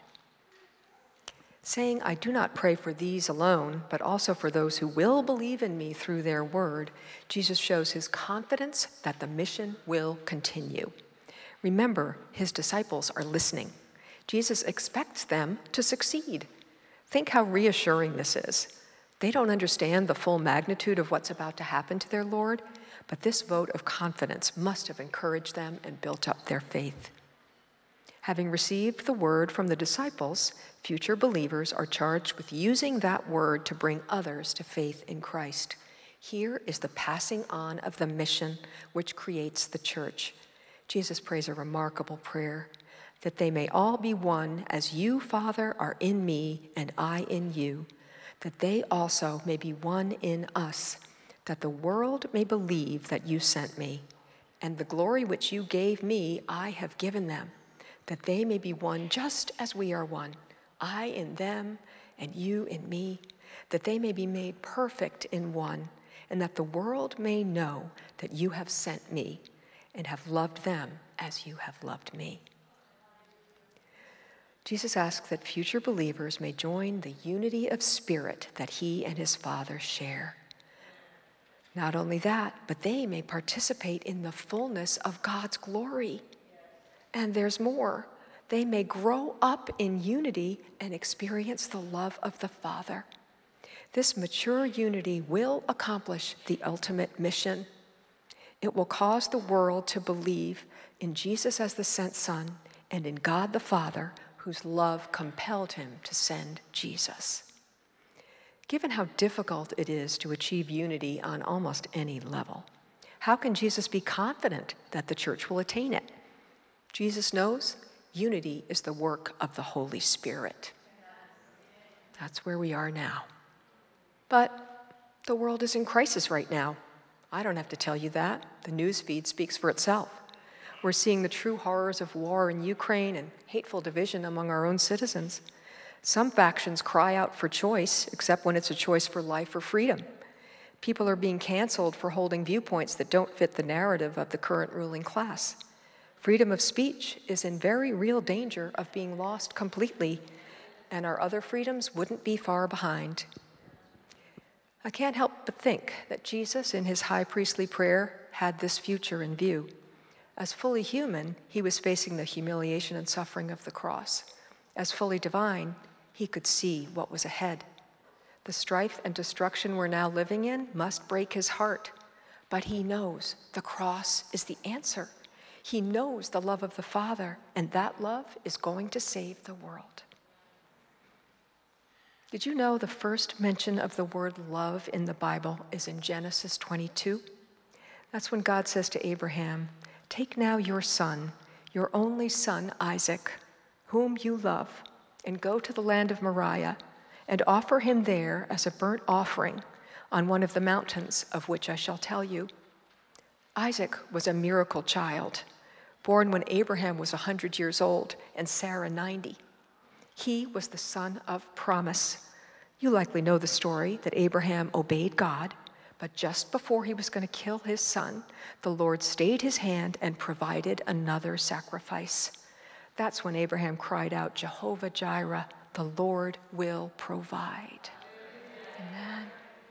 Saying, "I do not pray for these alone, but also for those who will believe in me through their word," Jesus shows his confidence that the mission will continue. Remember, his disciples are listening. Jesus expects them to succeed. Think how reassuring this is. They don't understand the full magnitude of what's about to happen to their Lord, but this vote of confidence must have encouraged them and built up their faith. Having received the word from the disciples, future believers are charged with using that word to bring others to faith in Christ. Here is the passing on of the mission which creates the church. Jesus prays a remarkable prayer, that they may all be one as you, Father, are in me and I in you, that they also may be one in us, that the world may believe that you sent me, and the glory which you gave me I have given them, that they may be one just as we are one, I in them and you in me, that they may be made perfect in one, and that the world may know that you have sent me and have loved them as you have loved me. Jesus asks that future believers may join the unity of spirit that he and his Father share. Not only that, but they may participate in the fullness of God's glory. And there's more. They may grow up in unity and experience the love of the Father. This mature unity will accomplish the ultimate mission. It will cause the world to believe in Jesus as the sent Son and in God the Father, whose love compelled him to send Jesus. Given how difficult it is to achieve unity on almost any level, how can Jesus be confident that the church will attain it? Jesus knows unity is the work of the Holy Spirit. That's where we are now. But the world is in crisis right now. I don't have to tell you that. The news feed speaks for itself. We're seeing the true horrors of war in Ukraine and hateful division among our own citizens. Some factions cry out for choice, except when it's a choice for life or freedom. People are being canceled for holding viewpoints that don't fit the narrative of the current ruling class. Freedom of speech is in very real danger of being lost completely, and our other freedoms wouldn't be far behind. I can't help but think that Jesus, in his high priestly prayer, had this future in view. As fully human, he was facing the humiliation and suffering of the cross. As fully divine, he could see what was ahead. The strife and destruction we're now living in must break his heart, but he knows the cross is the answer. He knows the love of the Father, and that love is going to save the world. Did you know the first mention of the word love in the Bible is in Genesis twenty-two? That's when God says to Abraham, "Take now your son, your only son Isaac, whom you love, and go to the land of Moriah, and offer him there as a burnt offering on one of the mountains of which I shall tell you." Isaac was a miracle child, born when Abraham was one hundred years old and Sarah ninety. He was the son of promise. You likely know the story that Abraham obeyed God, But just before he was going to kill his son, the Lord stayed his hand and provided another sacrifice. That's when Abraham cried out, Jehovah Jireh, the Lord will provide. Amen.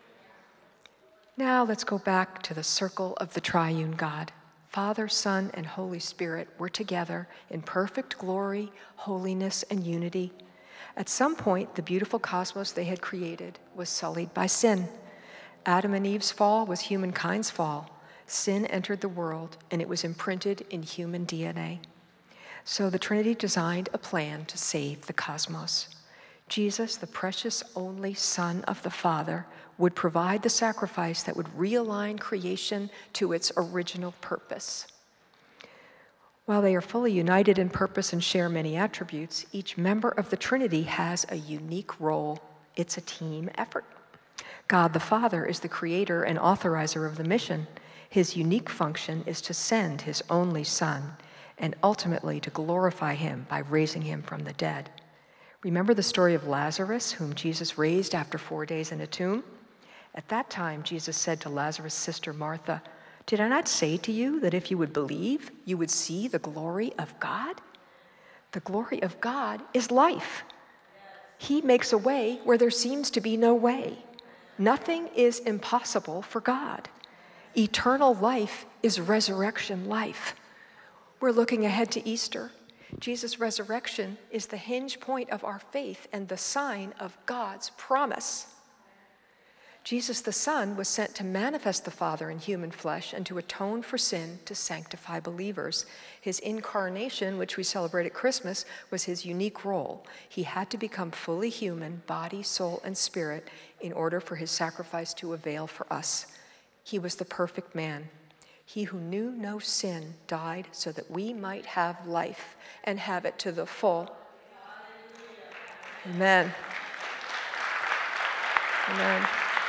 Now let's go back to the circle of the triune God. Father, Son, and Holy Spirit were together in perfect glory, holiness, and unity. At some point, the beautiful cosmos they had created was sullied by sin. Adam and Eve's fall was humankind's fall. Sin entered the world, and it was imprinted in human D N A. So the Trinity designed a plan to save the cosmos. Jesus, the precious only Son of the Father, would provide the sacrifice that would realign creation to its original purpose. While they are fully united in purpose and share many attributes, each member of the Trinity has a unique role. It's a team effort. God the Father is the creator and authorizer of the mission. His unique function is to send his only Son and ultimately to glorify him by raising him from the dead. Remember the story of Lazarus, whom Jesus raised after four days in a tomb? At that time, Jesus said to Lazarus' sister Martha, "Did I not say to you that if you would believe, you would see the glory of God?" The glory of God is life. He makes a way where there seems to be no way. Nothing is impossible for God. Eternal life is resurrection life. We're looking ahead to Easter. Jesus' resurrection is the hinge point of our faith and the sign of God's promise. Jesus the Son was sent to manifest the Father in human flesh and to atone for sin, to sanctify believers. His incarnation, which we celebrate at Christmas, was his unique role. He had to become fully human, body, soul, and spirit, in order for his sacrifice to avail for us. He was the perfect man. He who knew no sin died so that we might have life and have it to the full. Amen. Amen.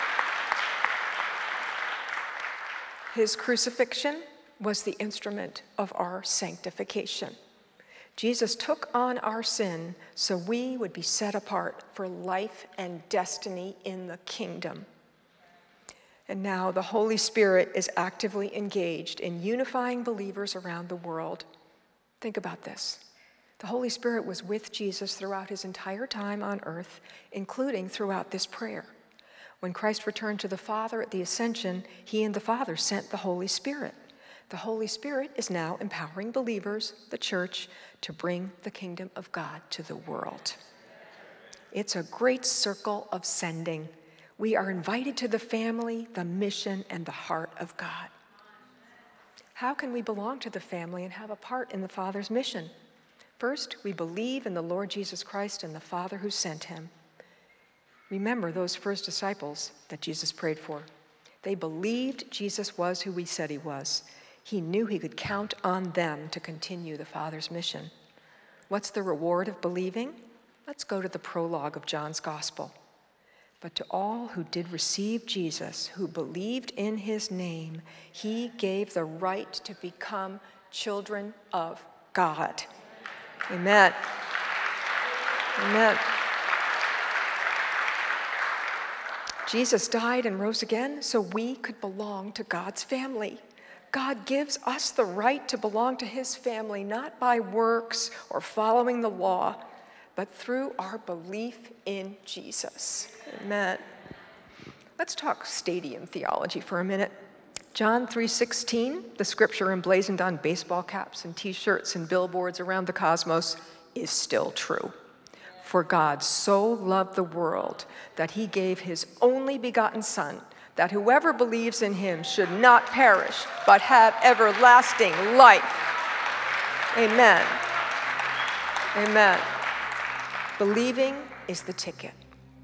His crucifixion was the instrument of our sanctification. Jesus took on our sin so we would be set apart for life and destiny in the kingdom. And now the Holy Spirit is actively engaged in unifying believers around the world. Think about this. The Holy Spirit was with Jesus throughout his entire time on earth, including throughout this prayer. When Christ returned to the Father at the Ascension, he and the Father sent the Holy Spirit. The Holy Spirit is now empowering believers, the church, to bring the kingdom of God to the world. It's a great circle of sending. We are invited to the family, the mission, and the heart of God. How can we belong to the family and have a part in the Father's mission? First, we believe in the Lord Jesus Christ and the Father who sent him. Remember those first disciples that Jesus prayed for. They believed Jesus was who he said he was. He knew he could count on them to continue the Father's mission. What's the reward of believing? Let's go to the prologue of John's Gospel. But to all who did receive Jesus, who believed in his name, he gave the right to become children of God. Amen. Amen. Jesus died and rose again so we could belong to God's family. God gives us the right to belong to his family, not by works or following the law, but through our belief in Jesus. Amen. Let's talk stadium theology for a minute. John three sixteen, the scripture emblazoned on baseball caps and t-shirts and billboards around the cosmos, is still true. For God so loved the world that he gave his only begotten Son, that whoever believes in him should not perish, but have everlasting life. Amen. Amen. Believing is the ticket.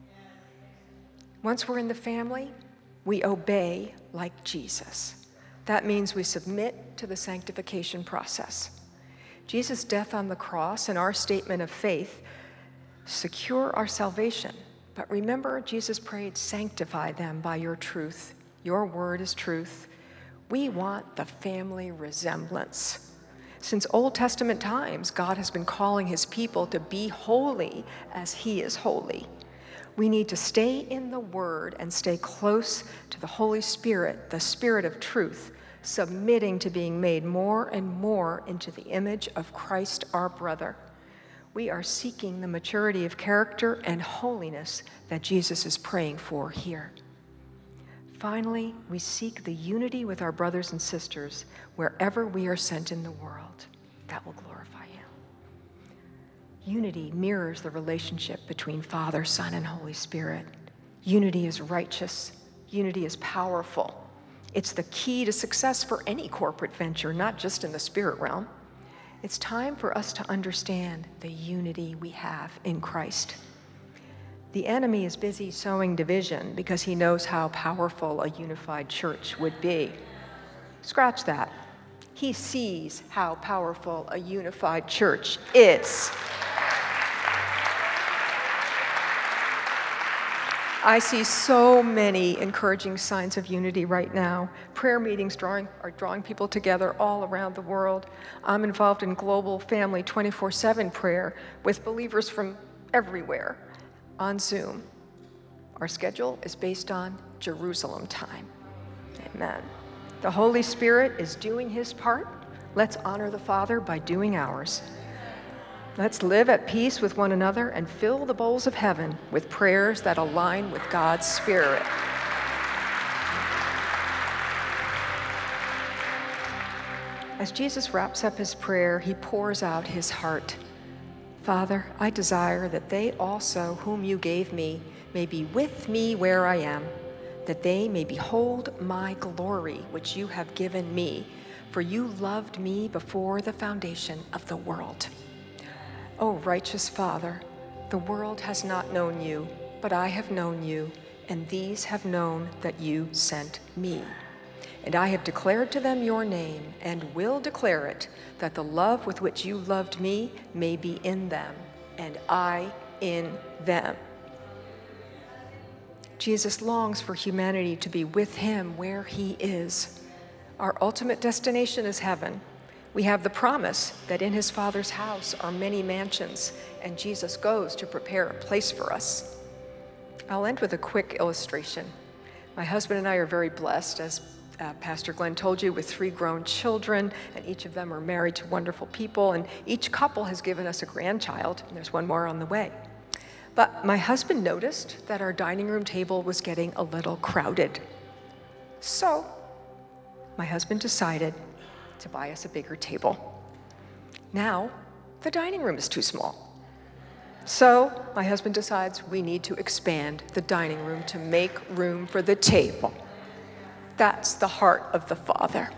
Once we're in the family, we obey like Jesus. That means we submit to the sanctification process. Jesus' death on the cross and our statement of faith secure our salvation. But remember, Jesus prayed, sanctify them by your truth. Your word is truth. We want the family resemblance. Since Old Testament times, God has been calling his people to be holy as he is holy. We need to stay in the Word and stay close to the Holy Spirit, the Spirit of truth, submitting to being made more and more into the image of Christ our brother. We are seeking the maturity of character and holiness that Jesus is praying for here. Finally, we seek the unity with our brothers and sisters wherever we are sent in the world. That will glorify Him. Unity mirrors the relationship between Father, Son, and Holy Spirit. Unity is righteous. Unity is powerful. It's the key to success for any corporate venture, not just in the spirit realm. It's time for us to understand the unity we have in Christ. The enemy is busy sowing division because he knows how powerful a unified church would be. Scratch that. He sees how powerful a unified church is. I see so many encouraging signs of unity right now. Prayer meetings drawing, are drawing people together all around the world. I'm involved in global family twenty-four seven prayer with believers from everywhere on Zoom. Our schedule is based on Jerusalem time. Amen. The Holy Spirit is doing His part. Let's honor the Father by doing ours. Let's live at peace with one another and fill the bowls of heaven with prayers that align with God's Spirit. As Jesus wraps up His prayer, He pours out His heart. Father, I desire that they also whom you gave me may be with me where I am, that they may behold my glory which you have given me, for you loved me before the foundation of the world. O righteous Father, the world has not known you, but I have known you, and these have known that you sent me. And I have declared to them your name, and will declare it, that the love with which you loved me may be in them, and I in them. Jesus longs for humanity to be with Him where He is. Our ultimate destination is heaven. We have the promise that in His Father's house are many mansions, and Jesus goes to prepare a place for us. I'll end with a quick illustration. My husband and I are very blessed, as uh, Pastor Glenn told you, with three grown children, and each of them are married to wonderful people, and each couple has given us a grandchild, and there's one more on the way. But my husband noticed that our dining room table was getting a little crowded. So my husband decided to buy us a bigger table. Now, the dining room is too small. So my husband decides we need to expand the dining room to make room for the table. That's the heart of the Father.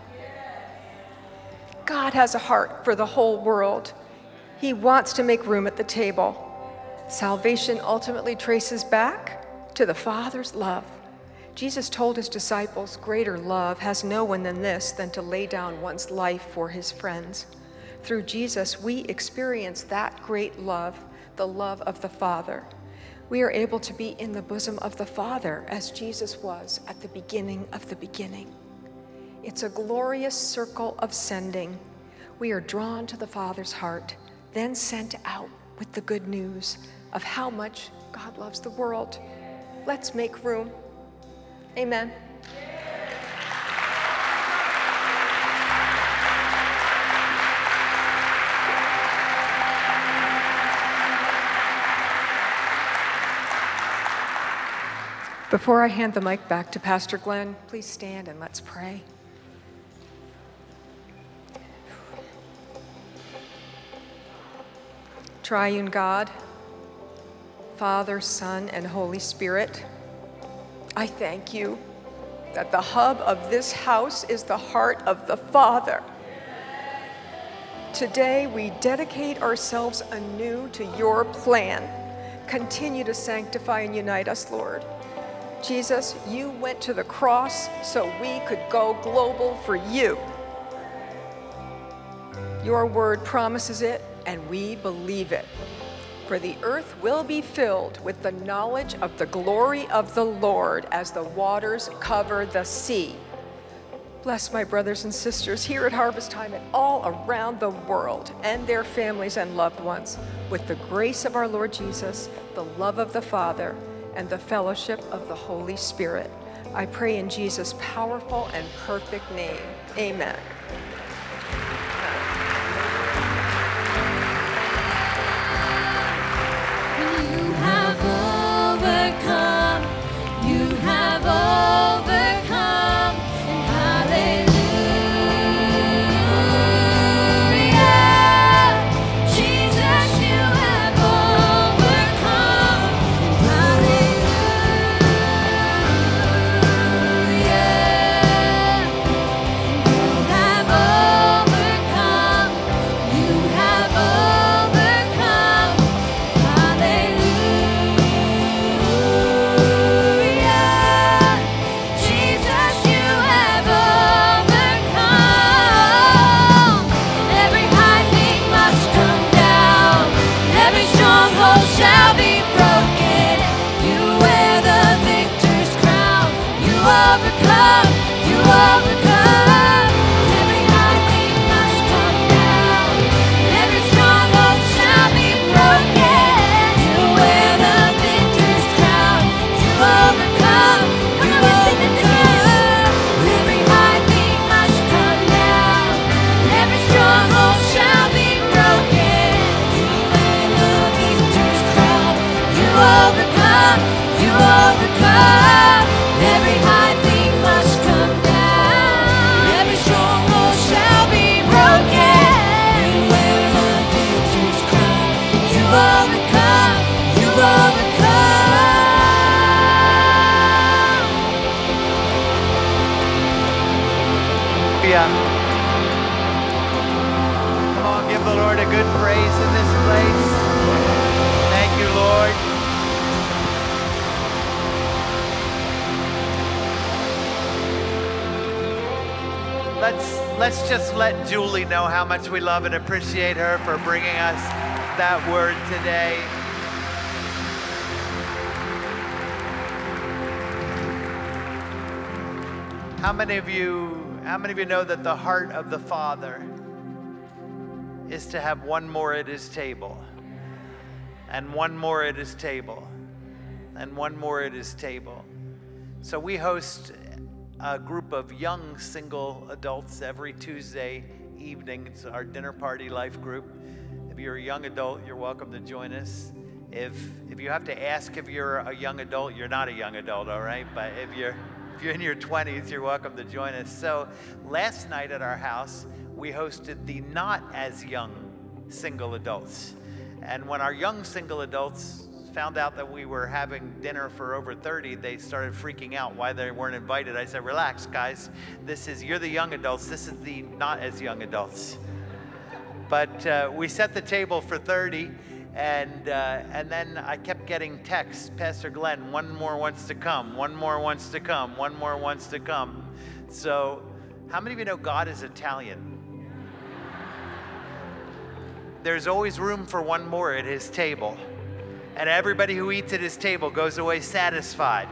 God has a heart for the whole world. He wants to make room at the table. Salvation ultimately traces back to the Father's love. Jesus told His disciples, greater love has no one than this, than to lay down one's life for his friends. Through Jesus, we experience that great love, the love of the Father. We are able to be in the bosom of the Father as Jesus was at the beginning of the beginning. It's a glorious circle of sending. We are drawn to the Father's heart, then sent out with the good news of how much God loves the world. Let's make room. Amen. Before I hand the mic back to Pastor Glenn, please stand and let's pray. Triune God, Father, Son, and Holy Spirit, I thank you that the hub of this house is the heart of the Father. Today, we dedicate ourselves anew to your plan. Continue to sanctify and unite us, Lord. Jesus, you went to the cross so we could go global for you. Your word promises it, and we believe it. For the earth will be filled with the knowledge of the glory of the Lord as the waters cover the sea. Bless my brothers and sisters here at Harvest Time and all around the world, and their families and loved ones, with the grace of our Lord Jesus, the love of the Father, and the fellowship of the Holy Spirit. I pray in Jesus' powerful and perfect name. Amen. You have overcome. You have overcome. And hallelujah. Jesus, you have overcome. And hallelujah. You have overcome. You have overcome. Hallelujah. Jesus, you have overcome. Every high thing must come down. Every stronghold shall be broken. You wear the victor's crown. You overcome. You overcome. Every high thing must come down. Every stronghold shall be broken. You wear the victor's crown. You overcome. You overcome. Every high thing must come down. Every stronghold shall be broken. You wear the victor's crown. You overcome. You overcome. Every high thing must come down. Every stronghold shall be broken. You wear the victor's crown. You overcome. You overcome. Yeah. Come on, give the Lord a good praise in this place. Thank you, Lord. Let's let's just let Julie know how much we love and appreciate her for bringing us that word today. How many of you how many of you know that the heart of the Father is to have one more at his table, and one more at his table, and one more at his table? So we host a group of young single adults every Tuesday evening. It's our dinner party life group. If you're a young adult, you're welcome to join us. If if you have to ask if you're a young adult, you're not a young adult, all right? But if you're if you're in your twenties, you're welcome to join us. So last night at our house, we hosted the not as young single adults. And when our young single adults found out that we were having dinner for over thirty, they started freaking out why they weren't invited. I said, relax, guys. This is, you're the young adults. This is the not as young adults. But uh, we set the table for thirty, and uh, and then I kept getting texts. Pastor Glenn, one more wants to come. One more wants to come. One more wants to come. So how many of you know God is Italian? There's always room for one more at his table. And everybody who eats at his table goes away satisfied.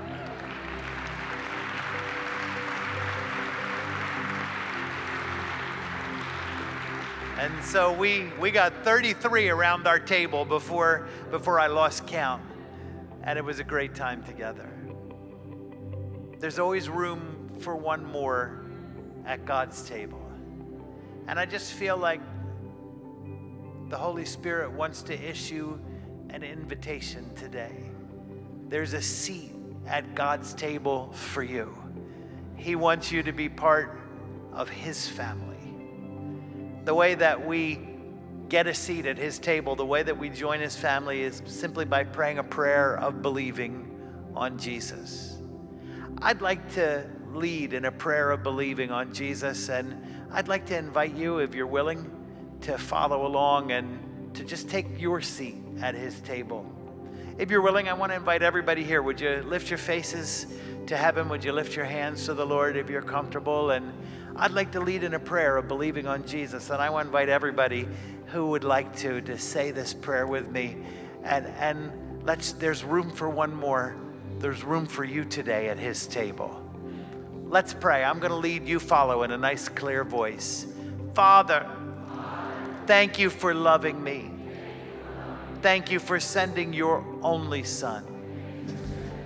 And so we, we got thirty-three around our table before, before I lost count. And it was a great time together. There's always room for one more at God's table. And I just feel like the Holy Spirit wants to issue an invitation today. There's a seat at God's table for you. He wants you to be part of his family. The way that we get a seat at his table, the way that we join his family is simply by praying a prayer of believing on Jesus. I'd like to lead in a prayer of believing on Jesus, and I'd like to invite you, if you're willing, to follow along and to just take your seat at his table. If you're willing, I want to invite everybody here. Would you lift your faces to heaven? Would you lift your hands to the Lord if you're comfortable? And I'd like to lead in a prayer of believing on Jesus. And I want to invite everybody who would like to to say this prayer with me. And and let's there's room for one more. There's room for you today at his table. Let's pray. I'm going to lead, you follow in a nice clear voice. Father, thank you for loving me. Thank you for sending your only son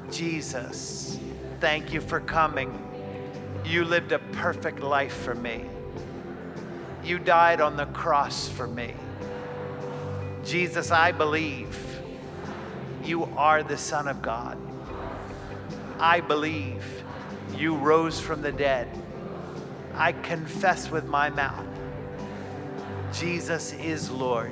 Jesus, thank you for coming. You lived a perfect life for me. You died on the cross for me. Jesus, I believe you are the Son of God. I believe you rose from the dead. I confess with my mouth, Jesus is Lord.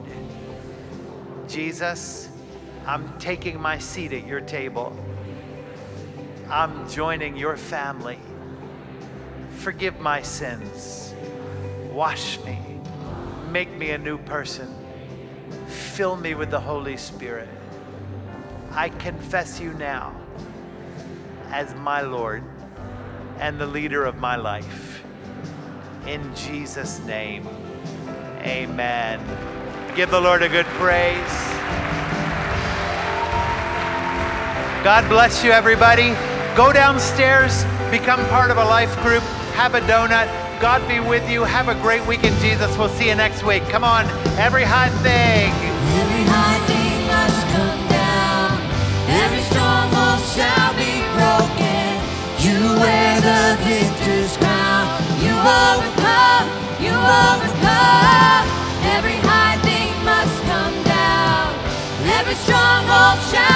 Jesus, I'm taking my seat at your table. I'm joining your family. Forgive my sins. Wash me. Make me a new person. Fill me with the Holy Spirit. I confess you now as my Lord and the leader of my life. In Jesus' name, amen. Give the Lord a good praise. God bless you, everybody. Go downstairs, become part of a life group, have a donut. God be with you. Have a great week in Jesus. We'll see you next week. Come on, every high thing. Every high thing must come down. Every stronghold shall be broken. You wear the victor's crown. You overcome. You overcome. Every high thing must come down. Every stronghold shall